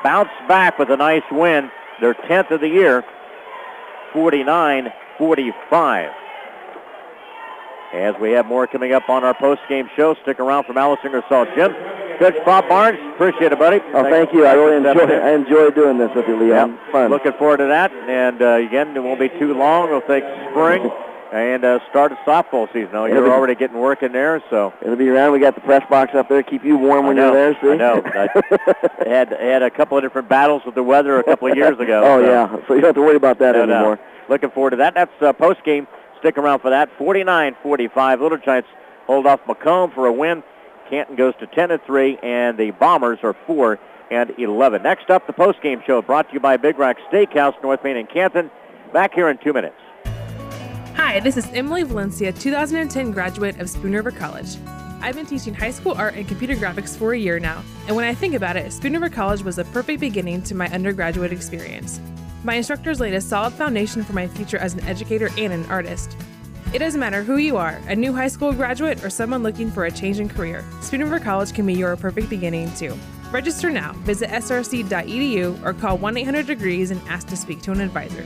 bounce back with a nice win, their tenth of the year, forty-nine forty-five. As we have more coming up on our post-game show, stick around from Alice Ingersoll Gym. Coach Bob Barnes, appreciate it, buddy. Oh, thank, thank you. I really enjoy I enjoy doing this with you, Leon. Yep. Fun. Looking forward to that. And, uh, again, it won't be too long. We'll take spring and uh, start a softball season. Oh, you're be, already getting work in there, so. It'll be around. We got the press box up there. Keep you warm when know, you're there, see? I know. I had, had a couple of different battles with the weather a couple of years ago. oh, so. yeah. So you don't have to worry about that no, anymore. No. Looking forward to that. That's uh, post-game. Stick around for that. forty-nine forty-five. Little Giants hold off Macomb for a win. Canton goes to ten and three, and the Bombers are four and eleven. Next up, the post-game show brought to you by Big Rack Steakhouse, North Main and Canton. Back here in two minutes. Hi, this is Emily Valencia, two thousand ten graduate of Spoon River College. I've been teaching high school art and computer graphics for a year now, and when I think about it, Spoon River College was the perfect beginning to my undergraduate experience. My instructors laid a solid foundation for my future as an educator and an artist. It doesn't matter who you are, a new high school graduate or someone looking for a change in career, Spoon River College can be your perfect beginning too. Register now, visit s r c dot e d u or call one eight hundred degrees and ask to speak to an advisor.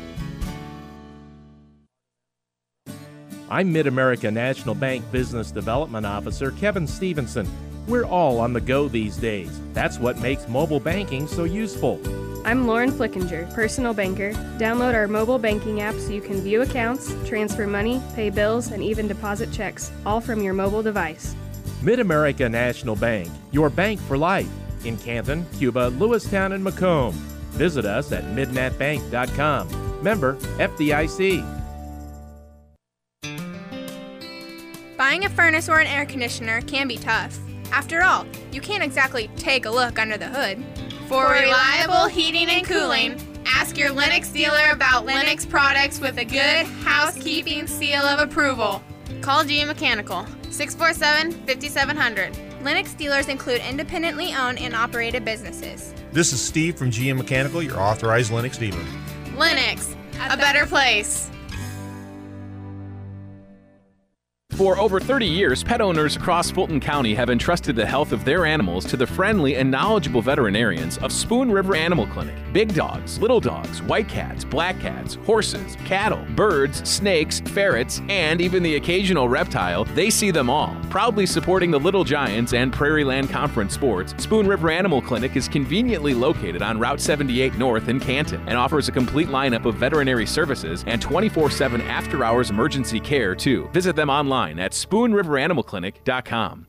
I'm Mid-America National Bank Business Development Officer Kevin Stevenson. We're all on the go these days. That's what makes mobile banking so useful. I'm Lauren Flickinger, personal banker. Download our mobile banking app so you can view accounts, transfer money, pay bills, and even deposit checks, all from your mobile device. Mid-America National Bank, your bank for life. In Canton, Cuba, Lewistown, and Macomb. Visit us at midnat bank dot com. Member F D I C. Buying a furnace or an air conditioner can be tough. After all, you can't exactly take a look under the hood. For reliable heating and cooling, ask your Lennox dealer about Lennox products with a good housekeeping seal of approval. Call G M Mechanical, six four seven, five seven zero zero. Lennox dealers include independently owned and operated businesses. This is Steve from G M Mechanical, your authorized Lennox dealer. Lennox, a better place. For over thirty years, pet owners across Fulton County have entrusted the health of their animals to the friendly and knowledgeable veterinarians of Spoon River Animal Clinic. Big dogs, little dogs, white cats, black cats, horses, cattle, birds, snakes, ferrets, and even the occasional reptile, they see them all. Proudly supporting the Little Giants and Prairie Land Conference sports, Spoon River Animal Clinic is conveniently located on Route seventy-eight North in Canton and offers a complete lineup of veterinary services and twenty-four seven after-hours emergency care, too. Visit them online at spoon river animal clinic dot com.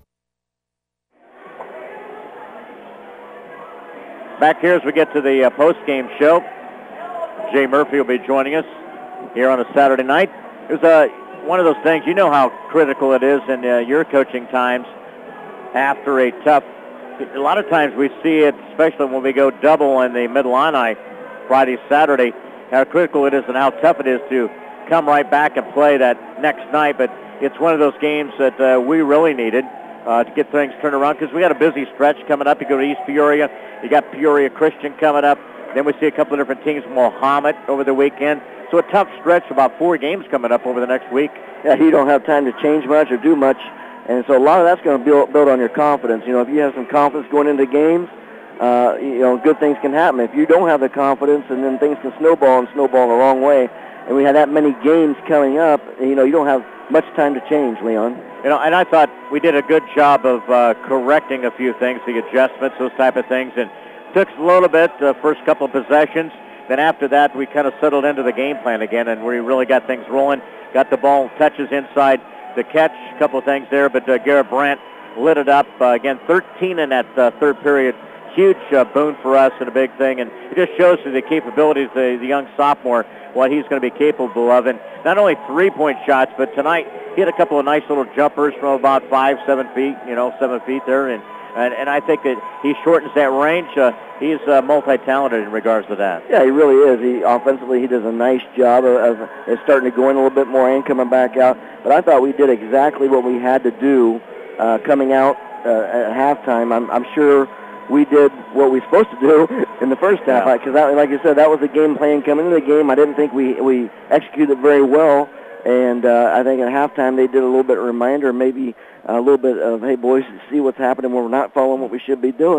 Back here as we get to the uh, post-game show, Jay Murphy will be joining us here on a Saturday night. It was uh, one of those things, you know how critical it is in uh, your coaching times after a tough, a lot of times we see it, especially when we go double in the Mid-Illini Friday, Saturday, how critical it is and how tough it is to come right back and play that next night. But it's one of those games that uh, we really needed uh, to get things turned around because we got a busy stretch coming up. You go to East Peoria, you got Peoria Christian coming up. Then we see a couple of different teams, Mohammed over the weekend. So a tough stretch, about four games coming up over the next week. Yeah, you don't have time to change much or do much. And so a lot of that's going to build, build on your confidence. You know, if you have some confidence going into games, uh, you know, good things can happen. If you don't have the confidence, and then things can snowball and snowball the wrong way. And we had that many games coming up, you know, you don't have much time to change, Leon. You know, and I thought we did a good job of uh, correcting a few things, the adjustments, those type of things, and took a little bit the first couple of possessions. Then after that, we kind of settled into the game plan again, and we really got things rolling. Got the ball touches inside the catch, a couple of things there, but uh, Garrett Brandt lit it up uh, again. thirteen in that uh, third period, huge uh, boon for us and a big thing, and it just shows you the capabilities of the, the young sophomore, what he's going to be capable of. And not only three-point shots, but tonight he had a couple of nice little jumpers from about five, seven feet, you know, seven feet there. And and, and I think that he shortens that range. Uh, he's uh, multi-talented in regards to that. Yeah, he really is. He offensively, he does a nice job of, of, of starting to go in a little bit more and coming back out. But I thought we did exactly what we had to do uh, coming out uh, at halftime. I'm, I'm sure we did what we were supposed to do in the first half, because yeah. like you said, that was the game plan coming into the game. I didn't think we, we executed very well, and uh, I think at halftime they did a little bit of reminder, maybe a little bit of, hey, boys, see what's happening when we're not following what we should be doing.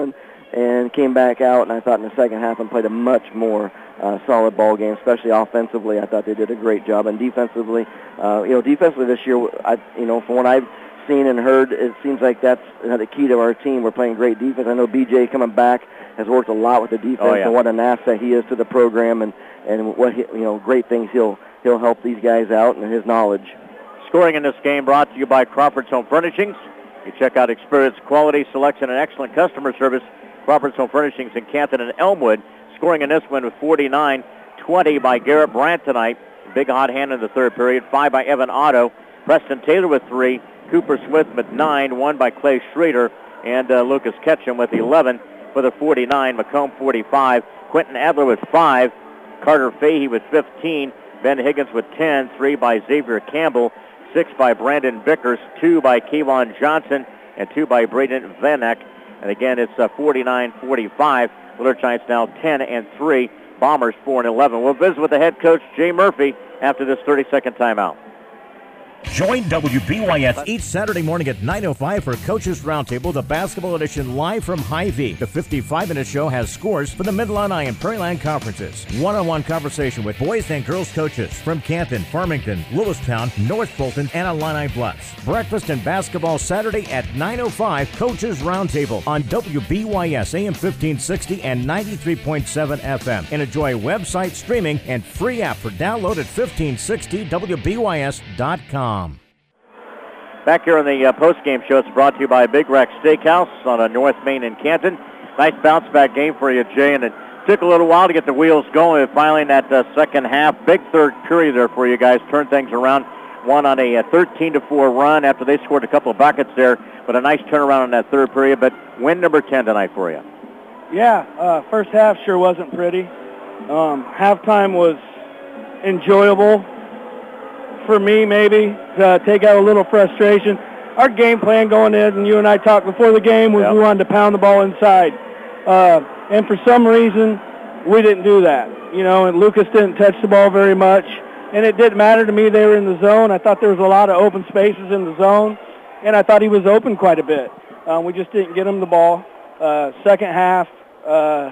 and came back out, and I thought in the second half and played a much more uh, solid ball game, especially offensively. I thought they did a great job, and defensively, uh, you know, defensively this year, I, you know, from what I've seen and heard, it seems like that's the key to our team. We're playing great defense. I know B J coming back has worked a lot with the defense, oh, yeah. and what an asset he is to the program, and and what he, you know, great things he'll he'll help these guys out and his knowledge. Scoring in this game brought to you by Crawford's Home Furnishings. You check out experience, quality, selection, and excellent customer service. Crawford's Home Furnishings in Canton and Elmwood. Scoring in this one with forty-nine twenty by Garrett Brandt tonight. Big hot hand in the third period. Five by Evan Otto. Preston Taylor with three. Cooper Smith with nine. One by Clay Schrader. And uh, Lucas Ketchum with eleven for the forty-nine. Macomb forty-five. Quentin Adler with five. Carter Fahey with fifteen. Ben Higgins with ten. Three by Xavier Campbell. Six by Brandon Vickers. Two by Kevon Johnson. And two by Braden Vanek. And again, it's uh, forty-nine forty-five. Little Giants now ten and three. Bombers four and eleven. We'll visit with the head coach, Jay Murphy, after this thirty-second timeout. Join W B Y S each Saturday morning at nine oh five for Coaches Roundtable, the basketball edition live from Hy-Vee. The fifty-five minute show has scores for the Mid-Illini and Prairieland conferences. One-on-one conversation with boys and girls coaches from Canton, Farmington, Lewistown, North Fulton, and Illini Bluffs. Breakfast and basketball Saturday at nine oh five, Coaches Roundtable on W B Y S A M fifteen sixty and ninety-three point seven F M. And enjoy website streaming and free app for download at fifteen sixty W B Y S dot com. Back here on the uh, post-game show, it's brought to you by Big Rack Steakhouse on uh, North Main in Canton. Nice bounce-back game for you, Jay, and it took a little while to get the wheels going. And finally, in that uh, second half, big third period there for you guys, turned things around. Won on a thirteen to four run after they scored a couple of buckets there, but a nice turnaround in that third period. But win number ten tonight for you. Yeah, uh, first half sure wasn't pretty. Um, halftime was enjoyable. For me, maybe, to take out a little frustration. Our game plan going in, and you and I talked before the game, was yep. we wanted to pound the ball inside. Uh, and for some reason, we didn't do that. You know, and Lucas didn't touch the ball very much. And it didn't matter to me they were in the zone. I thought there was a lot of open spaces in the zone. And I thought he was open quite a bit. Um, we just didn't get him the ball. Uh, second half, uh,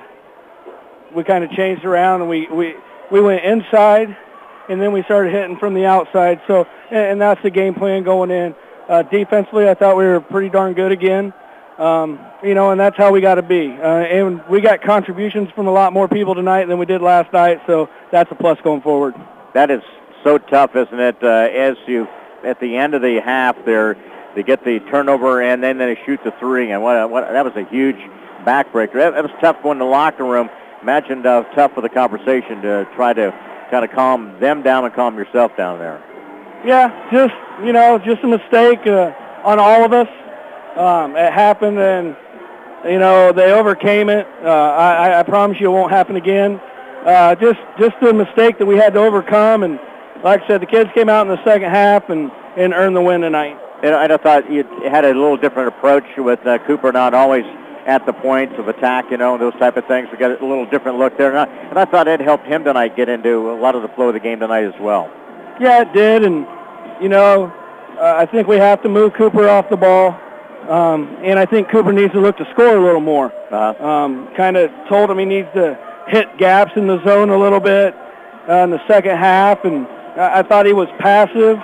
we kind of changed around, and we, we, we went inside. And then we started hitting from the outside. So, and that's the game plan going in. Uh, defensively, I thought we were pretty darn good again. Um, you know, and that's how we got to be. Uh, and we got contributions from a lot more people tonight than we did last night, so that's a plus going forward. That is so tough, isn't it? Uh, as you, at the end of the half there, they get the turnover, and then they shoot the three. And what, what that was a huge backbreaker. That, that was tough going to the locker room. Imagine how tough for the conversation to try to kind of calm them down and calm yourself down there. Yeah, just, you know, just a mistake uh, on all of us. Um, it happened, and, you know, they overcame it. Uh, I, I promise you it won't happen again. Uh, just just a mistake that we had to overcome, and like I said, the kids came out in the second half and, and earned the win tonight. And I thought you had a little different approach with uh, Cooper not always at the points of attack, you know, those type of things. We got a little different look there. And I, and I thought it helped him tonight get into a lot of the flow of the game tonight as well. Yeah, it did. And, you know, uh, I think we have to move Cooper off the ball. Um, and I think Cooper needs to look to score a little more. Uh-huh. Um, kind of told him he needs to hit gaps in the zone a little bit uh, in the second half. And I, I thought he was passive.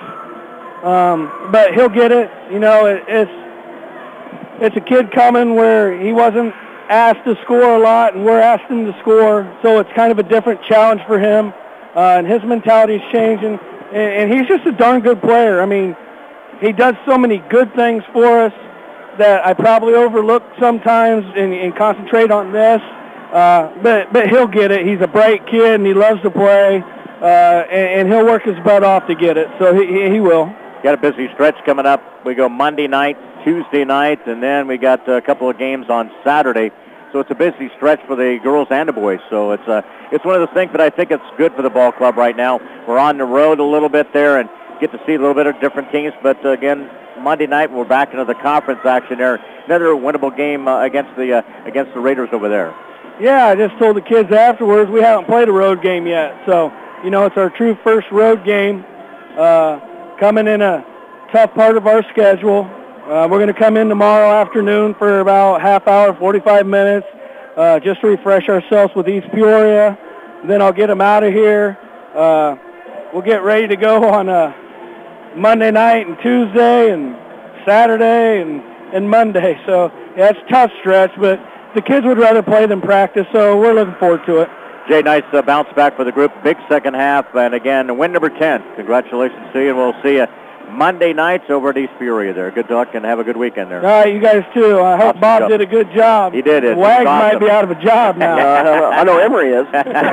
Um, but he'll get it. You know, it, it's, It's a kid coming where he wasn't asked to score a lot, and we're asking him to score, so it's kind of a different challenge for him, uh, and his mentality is changing, and, and he's just a darn good player. I mean, he does so many good things for us that I probably overlook sometimes and, and concentrate on this, uh, but, but he'll get it. He's a bright kid, and he loves to play, uh, and, and he'll work his butt off to get it, so he, he will. Got a busy stretch coming up. We go Monday night, Tuesday night, and then we got a couple of games on Saturday. So it's a busy stretch for the girls and the boys. So it's uh, it's one of the things that I think it's good for the ball club right now. We're on the road a little bit there and get to see a little bit of different teams. But uh, again, Monday night we're back into the conference action there. Another winnable game uh, against the uh, against the Raiders over there. Yeah, I just told the kids afterwards we haven't played a road game yet. So you know it's our true first road game. Uh, coming in a tough part of our schedule. Uh, we're going to come in tomorrow afternoon for about half hour, forty-five minutes, uh, just refresh ourselves with East Peoria. Then I'll get them out of here. Uh, we'll get ready to go on uh, Monday night and Tuesday and Saturday and, and Monday. So, yeah, it's a tough stretch, but the kids would rather play than practice, so we're looking forward to it. Jay, nice uh, bounce back for the group. Big second half. And, again, win number ten. Congratulations to you, and we'll see you Monday nights over at East Peoria there. Good luck and have a good weekend there. All right, you guys too. I hope Bob stuff. did a good job. He did it. Wag awesome. might be out of a job now. uh, I know Emory is.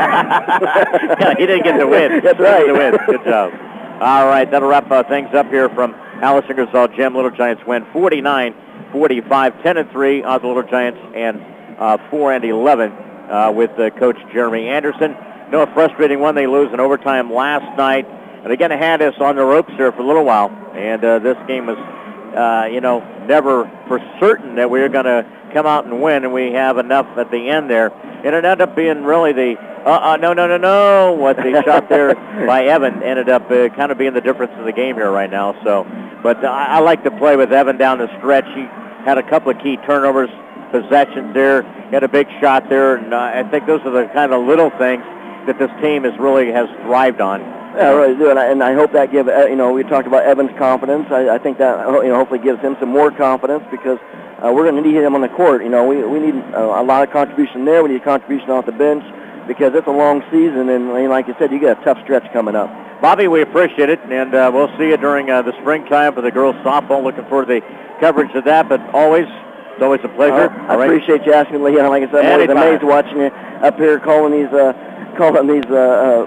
Yeah, he didn't get the win. That's right. The win. Good job. All right, that'll wrap uh, things up here from Alice Ingersoll Gym. Little Giants win forty-nine forty-five, ten and three on the Little Giants, and uh, four and eleven uh, with uh, Coach Jeremy Anderson. No, a frustrating one. They lose in overtime last night. And again, it had us on the ropes here for a little while. And uh, this game was, uh, you know, never for certain that we were going to come out and win. And we have enough at the end there. And it ended up being really the, uh-uh, no, no, no, no. What the shot there by Evan ended up uh, kind of being the difference in the game here right now. So, but uh, I, I like to play with Evan down the stretch. He had a couple of key turnovers, possessions there. He had a big shot there. And uh, I think those are the kind of little things that this team is really has thrived on. Yeah, I really do, and I, and I hope that give you know we talked about Evan's confidence. I, I think that you know hopefully gives him some more confidence because uh, we're going to need him on the court. You know, we we need a, a lot of contribution there. We need contribution off the bench because it's a long season, and, and like you said, you got a tough stretch coming up. Bobby, we appreciate it, and uh, we'll see you during uh, the springtime for the girls softball. Looking forward to the coverage of that, but always. It's always a pleasure. Uh, I right. appreciate you asking me. Like I said, I'm always amazed watching you up here calling these uh, calling these uh,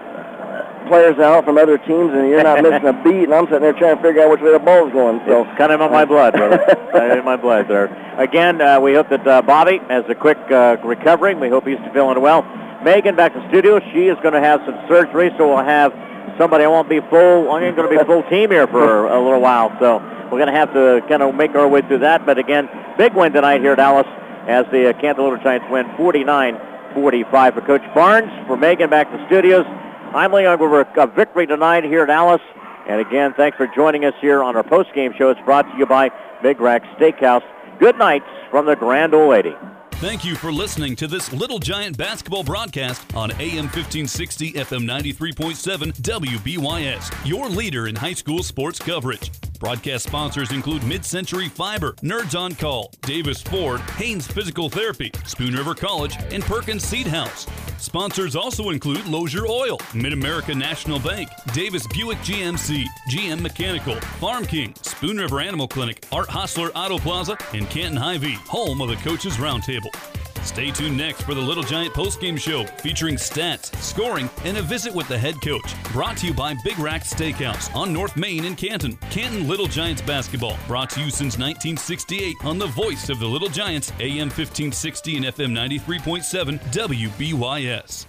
uh, players out from other teams, and you're not missing a beat. And I'm sitting there trying to figure out which way the ball's going. So it's kind of in my blood, brother. In my blood there. Again, uh, we hope that uh, Bobby has a quick uh, recovery. We hope he's feeling well. Megan back to the studio. She is going to have some surgery, so we'll have somebody. I won't be full. I'm going to be full team here for a little while. So we're going to have to kind of make our way through that. But again, big win tonight here at Alice as the uh, Canton Little Giants win forty-nine forty-five for Coach Barnes. For Megan back to the studios, I'm Leon over a victory tonight here at Alice. And again, thanks for joining us here on our post-game show. It's brought to you by Big Rack Steakhouse. Good nights from the Grand Ole Lady. Thank you for listening to this Little Giant basketball broadcast on A M fifteen sixty, F M ninety-three point seven, W B Y S, your leader in high school sports coverage. Broadcast sponsors include Mid-Century Fiber, Nerds on Call, Davis Ford, Haynes Physical Therapy, Spoon River College, and Perkins Seed House. Sponsors also include Lozier Oil, Mid-America National Bank, Davis Buick G M C, G M Mechanical, Farm King, Spoon River Animal Clinic, Art Hostler Auto Plaza, and Canton Hy-Vee, home of the Coaches Roundtable. Stay tuned next for the Little Giant postgame show featuring stats, scoring, and a visit with the head coach. Brought to you by Big Rack Steakhouse on North Main in Canton. Canton Little Giants basketball, brought to you since nineteen sixty-eight on the voice of the Little Giants, A M fifteen sixty and F M ninety-three point seven W B Y S.